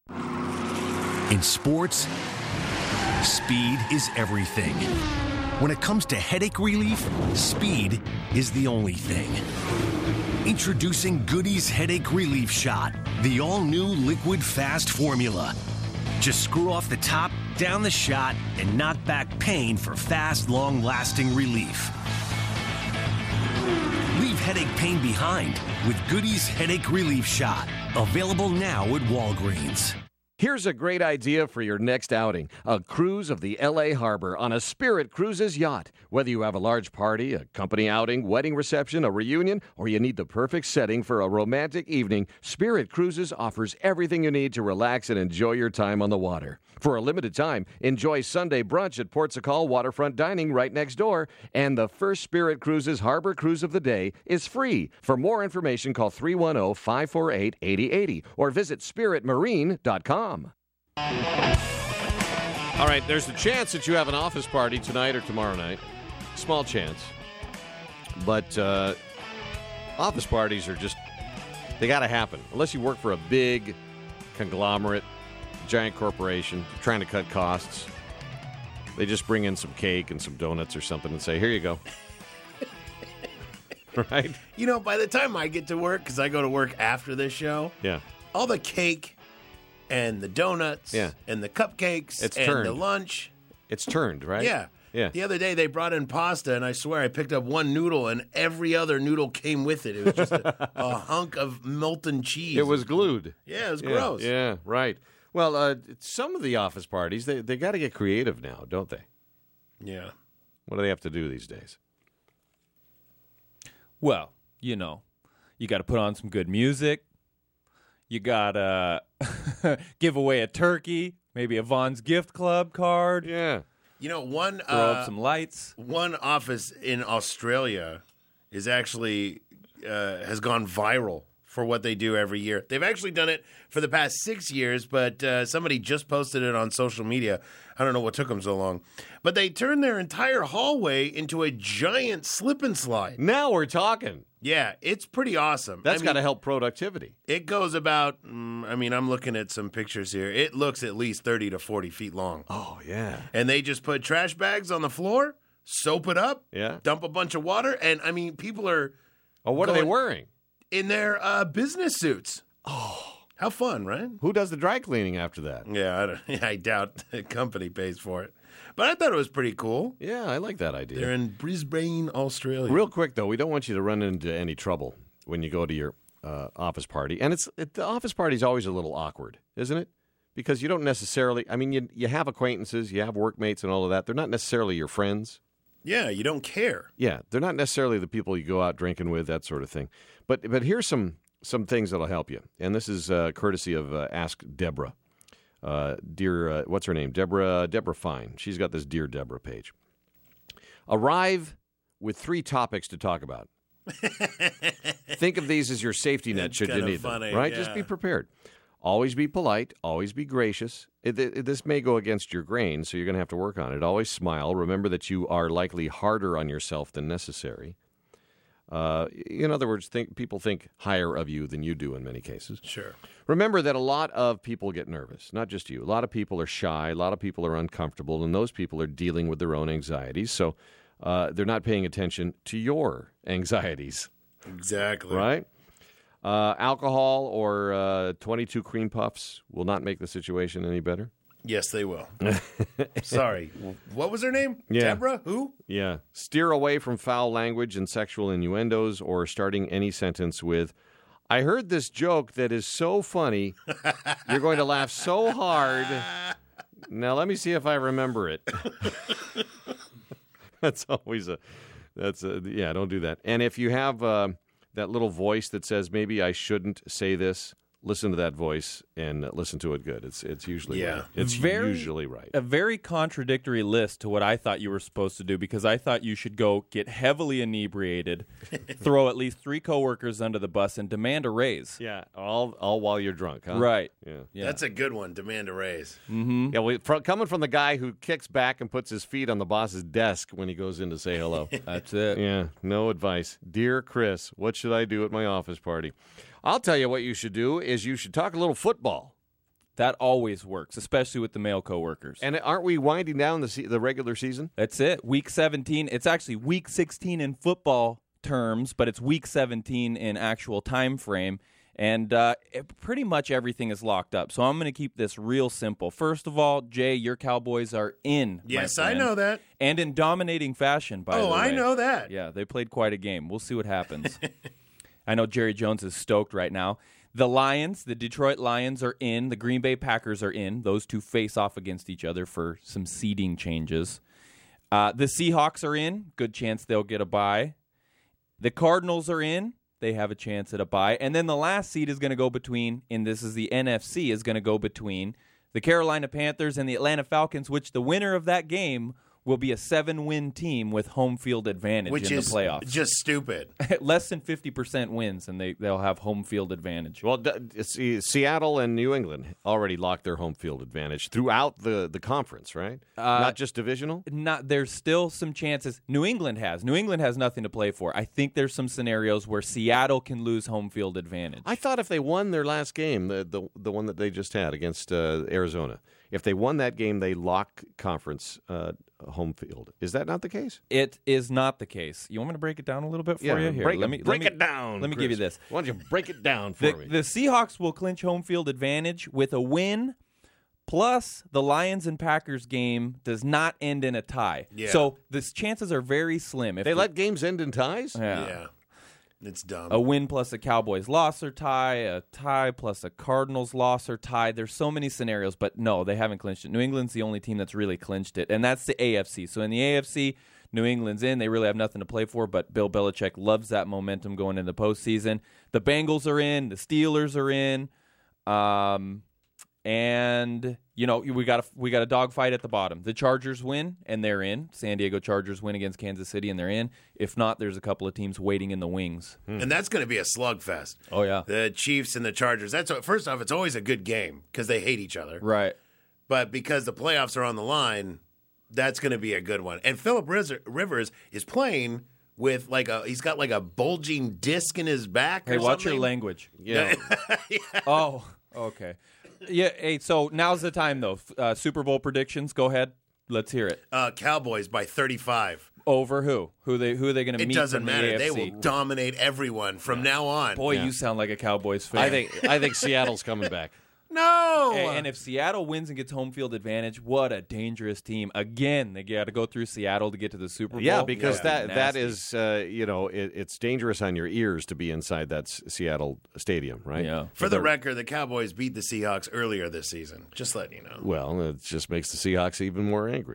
Speaker 4: In sports, speed is everything. When it comes to headache relief, speed is the only thing. Introducing Goody's Headache Relief Shot, the all-new liquid fast formula. Just screw off the top, down the shot, and knock back pain for fast, long-lasting relief. Leave headache pain behind with Goody's Headache Relief Shot. Available now at Walgreens.
Speaker 1: Here's a great idea for your next outing. A cruise of the L A Harbor on a Spirit Cruises yacht. Whether you have a large party, a company outing, wedding reception, a reunion, or you need the perfect setting for a romantic evening, Spirit Cruises offers everything you need to relax and enjoy your time on the water. For a limited time, enjoy Sunday brunch at Port Sacal Waterfront Dining right next door, and the first Spirit Cruises Harbor Cruise of the day is free. For more information, call three one zero, five four eight, eight zero eight zero or visit spirit marine dot com. All right, there's a chance that you have an office party tonight or tomorrow night. Small chance. But uh, office parties are just, they got to happen. Unless you work for a big conglomerate, giant corporation, trying to cut costs. They just bring in some cake and some donuts or something and say, here you go. Right?
Speaker 2: You know, by the time I get to work, because I go to work after this show,
Speaker 1: Yeah.
Speaker 2: all the cake and the donuts
Speaker 1: Yeah.
Speaker 2: and the cupcakes
Speaker 1: It's
Speaker 2: and
Speaker 1: turned.
Speaker 2: the lunch.
Speaker 1: It's turned, right?
Speaker 2: Yeah.
Speaker 1: Yeah.
Speaker 2: The other day they brought in pasta, and I swear I picked up one noodle, and every other noodle came with it. It was just a, a hunk of molten cheese.
Speaker 1: It was glued.
Speaker 2: Yeah, it was
Speaker 1: Yeah,
Speaker 2: gross.
Speaker 1: Yeah, right. Well, uh, some of the office parties, they, they got to get creative now, don't they?
Speaker 2: Yeah.
Speaker 1: What do they have to do these days?
Speaker 3: Well, you know, you got to put on some good music. You got to give away a turkey, maybe a Vaughn's Gift Club card.
Speaker 1: Yeah.
Speaker 2: You know, one
Speaker 3: Throw
Speaker 2: uh,
Speaker 3: up some lights.
Speaker 2: one office in Australia is actually uh, has gone viral for what they do every year. They've actually done it for the past six years, but uh, somebody just posted it on social media. I don't know what took them so long. But they turned their entire hallway into a giant slip and slide.
Speaker 1: Now we're talking.
Speaker 2: Yeah, it's pretty awesome.
Speaker 1: That's
Speaker 2: I
Speaker 1: got to
Speaker 2: mean,
Speaker 1: help productivity.
Speaker 2: It goes about, mm, I mean, I'm looking at some pictures here. It looks at least thirty to forty feet long.
Speaker 1: Oh, yeah.
Speaker 2: And they just put trash bags on the floor, soap it up,
Speaker 1: Yeah.
Speaker 2: dump a bunch of water, and I mean, people are
Speaker 1: Oh, what are they
Speaker 2: Going-
Speaker 1: wearing?
Speaker 2: in their uh, business suits. Oh, how fun, right?
Speaker 1: Who does the dry cleaning after that?
Speaker 2: Yeah, I, don't, I doubt the company pays for it, but I thought it was pretty cool.
Speaker 1: Yeah, I like that idea.
Speaker 2: They're in Brisbane, Australia.
Speaker 1: Real quick, though, we don't want you to run into any trouble when you go to your uh, office party. And it's it, the office party is always a little awkward, isn't it? Because you don't necessarily, I mean, you, you have acquaintances, you have workmates and all of that. They're not necessarily your friends.
Speaker 2: Yeah, you don't care.
Speaker 1: Yeah, they're not necessarily the people you go out drinking with, that sort of thing. But but here's some some things that'll help you. And this is uh, courtesy of uh, Ask Deborah. Uh, dear, uh, what's her name? Deborah Deborah Fine. She's got this Dear Deborah page. Arrive with three topics to talk about. Think of these as your safety net
Speaker 2: It's
Speaker 1: should you
Speaker 2: kinda
Speaker 1: need
Speaker 2: funny,
Speaker 1: them. Right? Just be
Speaker 2: yeah.
Speaker 1: prepared. Always be polite. Always be gracious. It, it, this may go against your grain, so you're going to have to work on it. Always smile. Remember that you are likely harder on yourself than necessary. Uh, in other words, think, people think higher of you than you do in many cases.
Speaker 2: Sure.
Speaker 1: Remember that a lot of people get nervous, not just you. A lot of people are shy. A lot of people are uncomfortable, and those people are dealing with their own anxieties. So uh, they're not paying attention to your anxieties,
Speaker 2: Exactly.
Speaker 1: right? Uh, alcohol or uh, twenty-two cream puffs will not make the situation any better.
Speaker 2: Yes, they will. Sorry. What was her name?
Speaker 1: Yeah.
Speaker 2: Deborah? Who?
Speaker 1: Yeah. Steer away from foul language and sexual innuendos or starting any sentence with, I heard this joke that is so funny, you're going to laugh so hard. Now, let me see if I remember it. That's always a, that's a, yeah, don't do that. And if you have uh, that little voice that says, maybe I shouldn't say this, listen to that voice and listen to it good. It's it's usually
Speaker 2: Yeah.
Speaker 1: right. It's
Speaker 3: Very-
Speaker 1: usually right.
Speaker 3: A very contradictory list to what I thought you were supposed to do, because I thought you should go get heavily inebriated, throw at least three coworkers under the bus, and demand a raise.
Speaker 1: Yeah, all all while you're drunk, huh?
Speaker 3: Right.
Speaker 1: Yeah.
Speaker 3: Yeah.
Speaker 2: That's a good one. Demand a raise.
Speaker 1: Yeah, well, fro- coming from the guy who kicks back and puts his feet on the boss's desk when he goes in to say hello.
Speaker 3: That's it.
Speaker 1: Yeah, no advice. Dear Chris, what should I do at my office party? I'll tell you what you should do is you should talk a little football.
Speaker 3: That always works, especially with the male coworkers.
Speaker 1: And aren't we winding down the se- the regular season?
Speaker 3: That's it. Week seventeen. It's actually week sixteen in football terms, but it's week seventeen in actual time frame. And uh, it, pretty much everything is locked up. So I'm going to keep this real simple. First of all, Jay, your Cowboys are in. my
Speaker 2: Yes, I
Speaker 3: friend.
Speaker 2: know that.
Speaker 3: And in dominating fashion, by the way.
Speaker 2: Oh, I know that.
Speaker 3: Yeah, they played quite a game. We'll see what happens. I know Jerry Jones is stoked right now. The Lions, the Detroit Lions are in. The Green Bay Packers are in. Those two face off against each other for some seeding changes. Uh, the Seahawks are in. Good chance they'll get a bye. The Cardinals are in. They have a chance at a bye. And then the last seed is going to go between, and this is the N F C, is going to go between the Carolina Panthers and the Atlanta Falcons, which the winner of that game will be a seven-win team with home field advantage
Speaker 2: Which
Speaker 3: in
Speaker 2: is
Speaker 3: the playoffs.
Speaker 2: just stupid.
Speaker 3: Less than fifty percent wins, and they, they'll have home field advantage.
Speaker 1: Well, d- see, Seattle and New England already locked their home field advantage throughout the, the conference, right?
Speaker 3: Uh,
Speaker 1: Not just divisional?
Speaker 3: Not there's still some chances. New England has. New England has nothing to play for. I think there's some scenarios where Seattle can lose home field advantage.
Speaker 1: I thought if they won their last game, the the, the one that they just had against uh, Arizona, if they won that game, they lock conference uh, home field. Is that not the case?
Speaker 3: It is not the case. You want me to break it down a little bit for
Speaker 1: Yeah,
Speaker 3: you? Here,
Speaker 1: break
Speaker 3: let
Speaker 1: it-
Speaker 3: me
Speaker 1: break
Speaker 3: let
Speaker 1: it
Speaker 3: me-
Speaker 1: down,
Speaker 3: Let me give you
Speaker 1: Chris.
Speaker 3: this.
Speaker 1: Why don't you break it down for
Speaker 3: The,
Speaker 1: me?
Speaker 3: the Seahawks will clinch home field advantage with a win. Plus, the Lions and Packers game does not end in a tie.
Speaker 2: Yeah.
Speaker 3: So the chances are very slim. If
Speaker 1: They
Speaker 3: the-
Speaker 1: let games end in ties?
Speaker 3: yeah.
Speaker 2: Yeah. It's dumb.
Speaker 3: A win plus a Cowboys loss or tie, a tie plus a Cardinals loss or tie. There's so many scenarios, but no, they haven't clinched it. New England's the only team that's really clinched it, and that's the A F C. So in the A F C, New England's in. They really have nothing to play for, but Bill Belichick loves that momentum going into the postseason. The Bengals are in. The Steelers are in. Um, and, you know, we got a, we got a dogfight at the bottom. The Chargers win, and they're in. San Diego Chargers win against Kansas City, and they're in. If not, there's a couple of teams waiting in the wings.
Speaker 2: And that's going to be a slugfest.
Speaker 3: Oh, yeah.
Speaker 2: The Chiefs and the Chargers. That's first off, it's always a good game because they hate each other.
Speaker 3: Right.
Speaker 2: But because the playoffs are on the line, that's going to be a good one. And Phillip Rivers is playing with like a he's got like a bulging disc in his back.
Speaker 3: Hey,
Speaker 2: or
Speaker 3: watch
Speaker 2: something.
Speaker 3: your language.
Speaker 1: Yeah.
Speaker 3: Oh, okay. Yeah. Hey, so now's the time though. F- Uh, Super Bowl predictions. Go ahead. Let's hear it.
Speaker 2: Uh, Cowboys by thirty-five.
Speaker 3: Over who? Who they? Who are they going to
Speaker 2: It
Speaker 3: meet?
Speaker 2: doesn't
Speaker 3: from the
Speaker 2: matter.
Speaker 3: A F
Speaker 2: They
Speaker 3: C?
Speaker 2: will dominate everyone from now on.
Speaker 3: Boy,
Speaker 1: Yeah.
Speaker 3: you sound like a Cowboys fan.
Speaker 1: I think I think Seattle's coming back.
Speaker 2: No.
Speaker 3: And, and if Seattle wins and gets home field advantage, what a dangerous team! Again, they got to go through Seattle to get to the Super Bowl.
Speaker 1: Yeah, because
Speaker 3: That'd
Speaker 1: that
Speaker 3: be
Speaker 1: that
Speaker 3: nasty.
Speaker 1: is uh, you know it, it's dangerous on your ears to be inside that S- Seattle stadium, right?
Speaker 3: Yeah.
Speaker 2: For the
Speaker 1: They're-
Speaker 2: record, the Cowboys beat the Seahawks earlier this season. Just letting you know.
Speaker 1: Well, it just makes the Seahawks even more angry.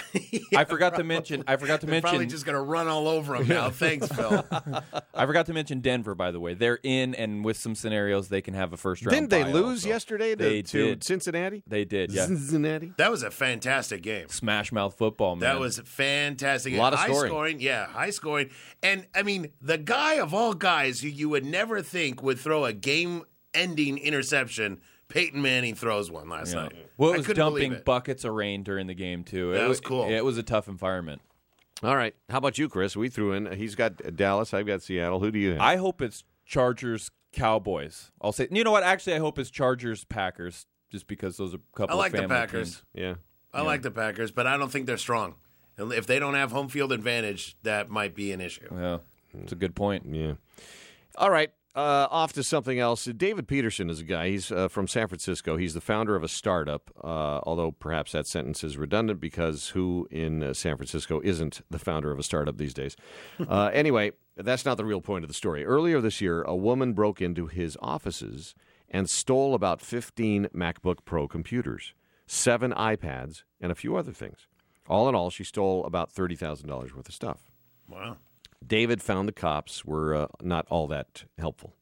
Speaker 3: I forgot to mention. I forgot to
Speaker 2: They're probably
Speaker 3: mention.
Speaker 2: just going to run all over them now. Thanks, Phil.
Speaker 3: I forgot to mention Denver. By the way, they're in, and with some scenarios, they can have a first round.
Speaker 1: Didn't they
Speaker 3: bye
Speaker 1: lose
Speaker 3: also.
Speaker 1: yesterday to,
Speaker 3: They
Speaker 1: to
Speaker 3: did.
Speaker 1: Cincinnati?
Speaker 3: They did. Yeah.
Speaker 1: Cincinnati.
Speaker 2: That was a fantastic game.
Speaker 3: Smash mouth football, man.
Speaker 2: That was fantastic.
Speaker 1: A lot of
Speaker 2: high
Speaker 1: scoring.
Speaker 2: yeah, high scoring. And I mean, the guy of all guys who you would never think would throw a game-ending interception, Peyton Manning throws one last
Speaker 3: Yeah.
Speaker 2: night.
Speaker 3: Well,
Speaker 2: I
Speaker 3: it was
Speaker 2: couldn't believe
Speaker 3: dumping
Speaker 2: it.
Speaker 3: buckets of rain during the game too. It
Speaker 2: That was cool.
Speaker 3: It was a tough environment.
Speaker 1: All right. How about you, Chris? We threw in. He's got Dallas. I've got Seattle. Who do you have?
Speaker 3: I hope it's Chargers Cowboys. I'll say. You know what? Actually, I hope it's Chargers Packers, just because those are a couple
Speaker 2: I like
Speaker 3: of
Speaker 2: the
Speaker 3: family
Speaker 2: Packers.
Speaker 3: teams.
Speaker 1: yeah.
Speaker 2: I like the Packers, but I don't think they're strong. And if they don't have home field advantage, that might be an issue.
Speaker 3: Yeah, it's a good point.
Speaker 1: Yeah. All right. Uh, off to something else. David Peterson is a guy. He's uh, from San Francisco. He's the founder of a startup, uh, although perhaps that sentence is redundant because who in uh, San Francisco isn't the founder of a startup these days? uh, anyway, that's not the real point of the story. Earlier this year, a woman broke into his offices and stole about fifteen MacBook Pro computers, seven iPads, and a few other things. All in all, she stole about thirty thousand dollars worth of stuff.
Speaker 2: Wow.
Speaker 1: David found the cops were uh, not all that helpful,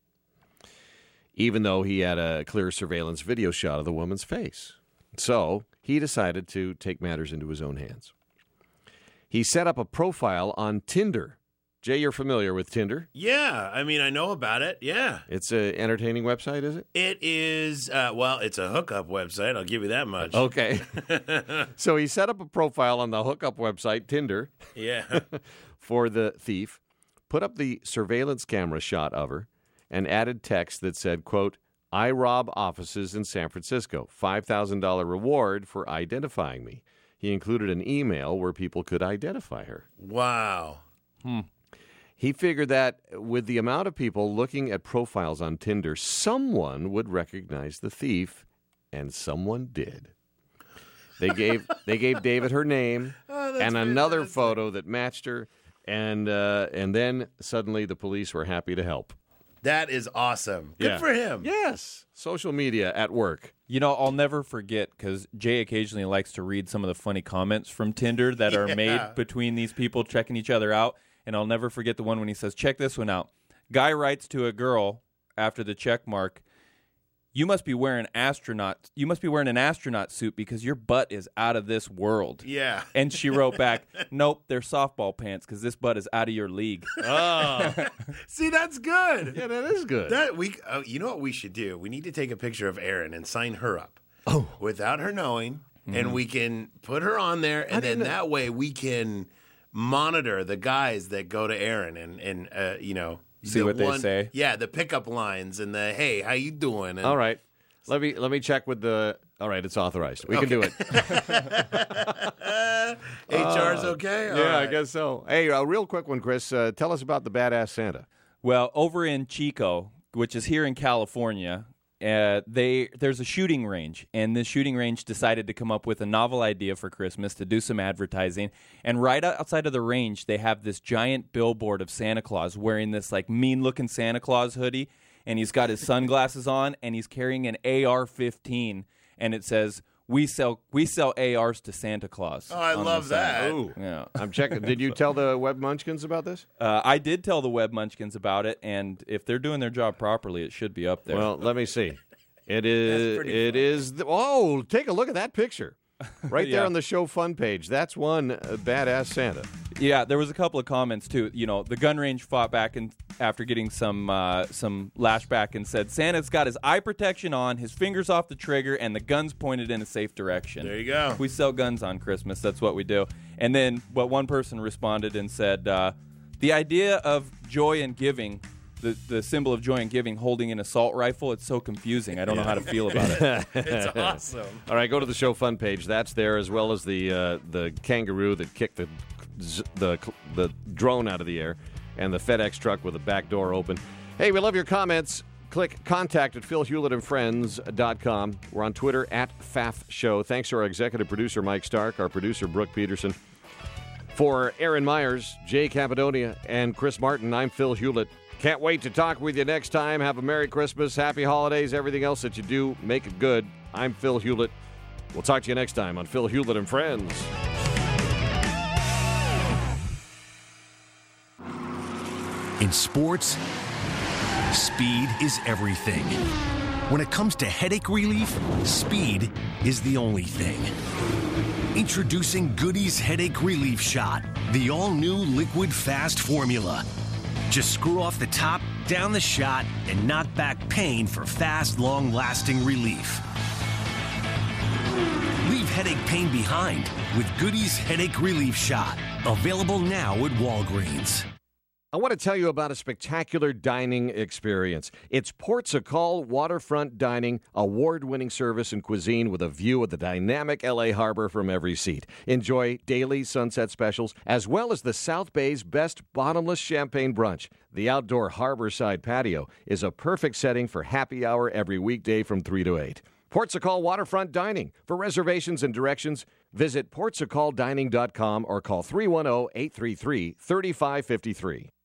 Speaker 1: even though he had a clear surveillance video shot of the woman's face. So he decided to take matters into his own hands. He set up a profile on Tinder. Jay, you're familiar with Tinder.
Speaker 2: Yeah, I mean, I know about it. Yeah.
Speaker 1: It's an entertaining website, is it?
Speaker 2: It is, uh, well, it's a hookup website. I'll give you that much.
Speaker 1: Okay. So he set up a profile on the hookup website, Tinder,
Speaker 2: Yeah.
Speaker 1: for the thief, put up the surveillance camera shot of her, and added text that said, quote, I rob offices in San Francisco. five thousand dollars reward for identifying me. He included an email where people could identify her.
Speaker 2: Wow.
Speaker 1: He figured that with the amount of people looking at profiles on Tinder, someone would recognize the thief, and someone did. They gave they gave David her name
Speaker 2: Oh,
Speaker 1: and another photo that matched her, and uh, and then suddenly the police were happy to help.
Speaker 2: That is awesome. Good
Speaker 1: Yeah.
Speaker 2: for him.
Speaker 1: Yes, social media at work.
Speaker 3: You know, I'll never forget because Jay occasionally likes to read some of the funny comments from Tinder that are
Speaker 2: Yeah.
Speaker 3: made between these people checking each other out. And I'll never forget the one when he says, check this one out. Guy writes to a girl after the check mark, you must be wearing astronaut. You must be wearing an astronaut suit because your butt is out of this world.
Speaker 2: Yeah.
Speaker 3: And she wrote back, nope, they're softball pants because this butt is out of your league.
Speaker 1: Oh,
Speaker 2: See, that's good.
Speaker 1: yeah, that is good.
Speaker 2: That we, uh, you know what we should do? We need to take a picture of Erin and sign her up. Oh, without her knowing, and we can put her on there, and then that way we can monitor the guys that go to Erin and and uh, you know
Speaker 3: See
Speaker 2: the
Speaker 3: what they say?
Speaker 2: Yeah, the pickup lines and the hey, how you doing? And
Speaker 1: All right, let me let me check with the. All right, it's authorized. We can do it.
Speaker 2: H R's okay. All
Speaker 1: yeah, I
Speaker 2: right.
Speaker 1: guess so. Hey, a real quick one, Chris. Uh, tell us about the Badass Santa.
Speaker 3: Well, over in Chico, which is here in California, uh, they there's a shooting range, and this shooting range decided to come up with a novel idea for Christmas to do some advertising. And right outside of the range, they have this giant billboard of Santa Claus wearing this like mean-looking Santa Claus hoodie, and he's got his sunglasses on, and he's carrying an A R fifteen, and it says, "We sell we sell A Rs to Santa Claus."
Speaker 2: Oh, I
Speaker 3: on
Speaker 2: love
Speaker 3: the side.
Speaker 2: that.
Speaker 1: Ooh.
Speaker 3: Yeah.
Speaker 1: I'm checking. Did you tell the Web Munchkins about this?
Speaker 3: Uh, I did tell the Web Munchkins about it, and if they're doing their job properly, it should be up there.
Speaker 1: Well, let me see. It is.
Speaker 2: pretty
Speaker 1: It is. The, oh, take a look at that picture, right there
Speaker 3: Yeah.
Speaker 1: on the show fun page. That's one uh, Badass Santa.
Speaker 3: Yeah, there was a couple of comments too. You know, the gun range fought back and after getting some uh, some lashback and said Santa's got his eye protection on, his fingers off the trigger, and the gun's pointed in a safe direction.
Speaker 2: There you go.
Speaker 3: We sell guns on Christmas. That's what we do. And then, what one person responded and said, uh, the idea of joy and giving. The, the symbol of joy and giving holding an assault rifle, it's so confusing. I don't know how to feel about it.
Speaker 2: It's awesome.
Speaker 1: All right, go to the show fun page. That's there, as well as the uh, the kangaroo that kicked the, the the drone out of the air, and the FedEx truck with the back door open. Hey, we love your comments. Click contact at phil hewlett and friends dot com. We're on Twitter at F A F Show. Thanks to our executive producer, Mike Stark, our producer, Brooke Peterson. For Aaron Myers, Jay Capadonia, and Chris Martin, I'm Phil Hewlett. Can't wait to talk with you next time. Have a Merry Christmas, Happy Holidays, everything else that you do, make it good. I'm Phil Hewlett. We'll talk to you next time on Phil Hewlett and Friends.
Speaker 4: In sports, speed is everything. When it comes to headache relief, speed is the only thing. Introducing Goody's Headache Relief Shot, the all-new liquid fast formula. Just screw off the top, down the shot, and knock back pain for fast, long-lasting relief. Leave headache pain behind with Goody's Headache Relief Shot. Available now at Walgreens.
Speaker 1: I want to tell you about a spectacular dining experience. It's Portugal Waterfront Dining, award-winning service and cuisine with a view of the dynamic L A harbor from every seat. Enjoy daily sunset specials, as well as the South Bay's best bottomless champagne brunch. The outdoor harborside patio is a perfect setting for happy hour every weekday from three to eight. Portugal Waterfront Dining. For reservations and directions, visit portugal dining dot com or call three one zero, eight three three, three five five three.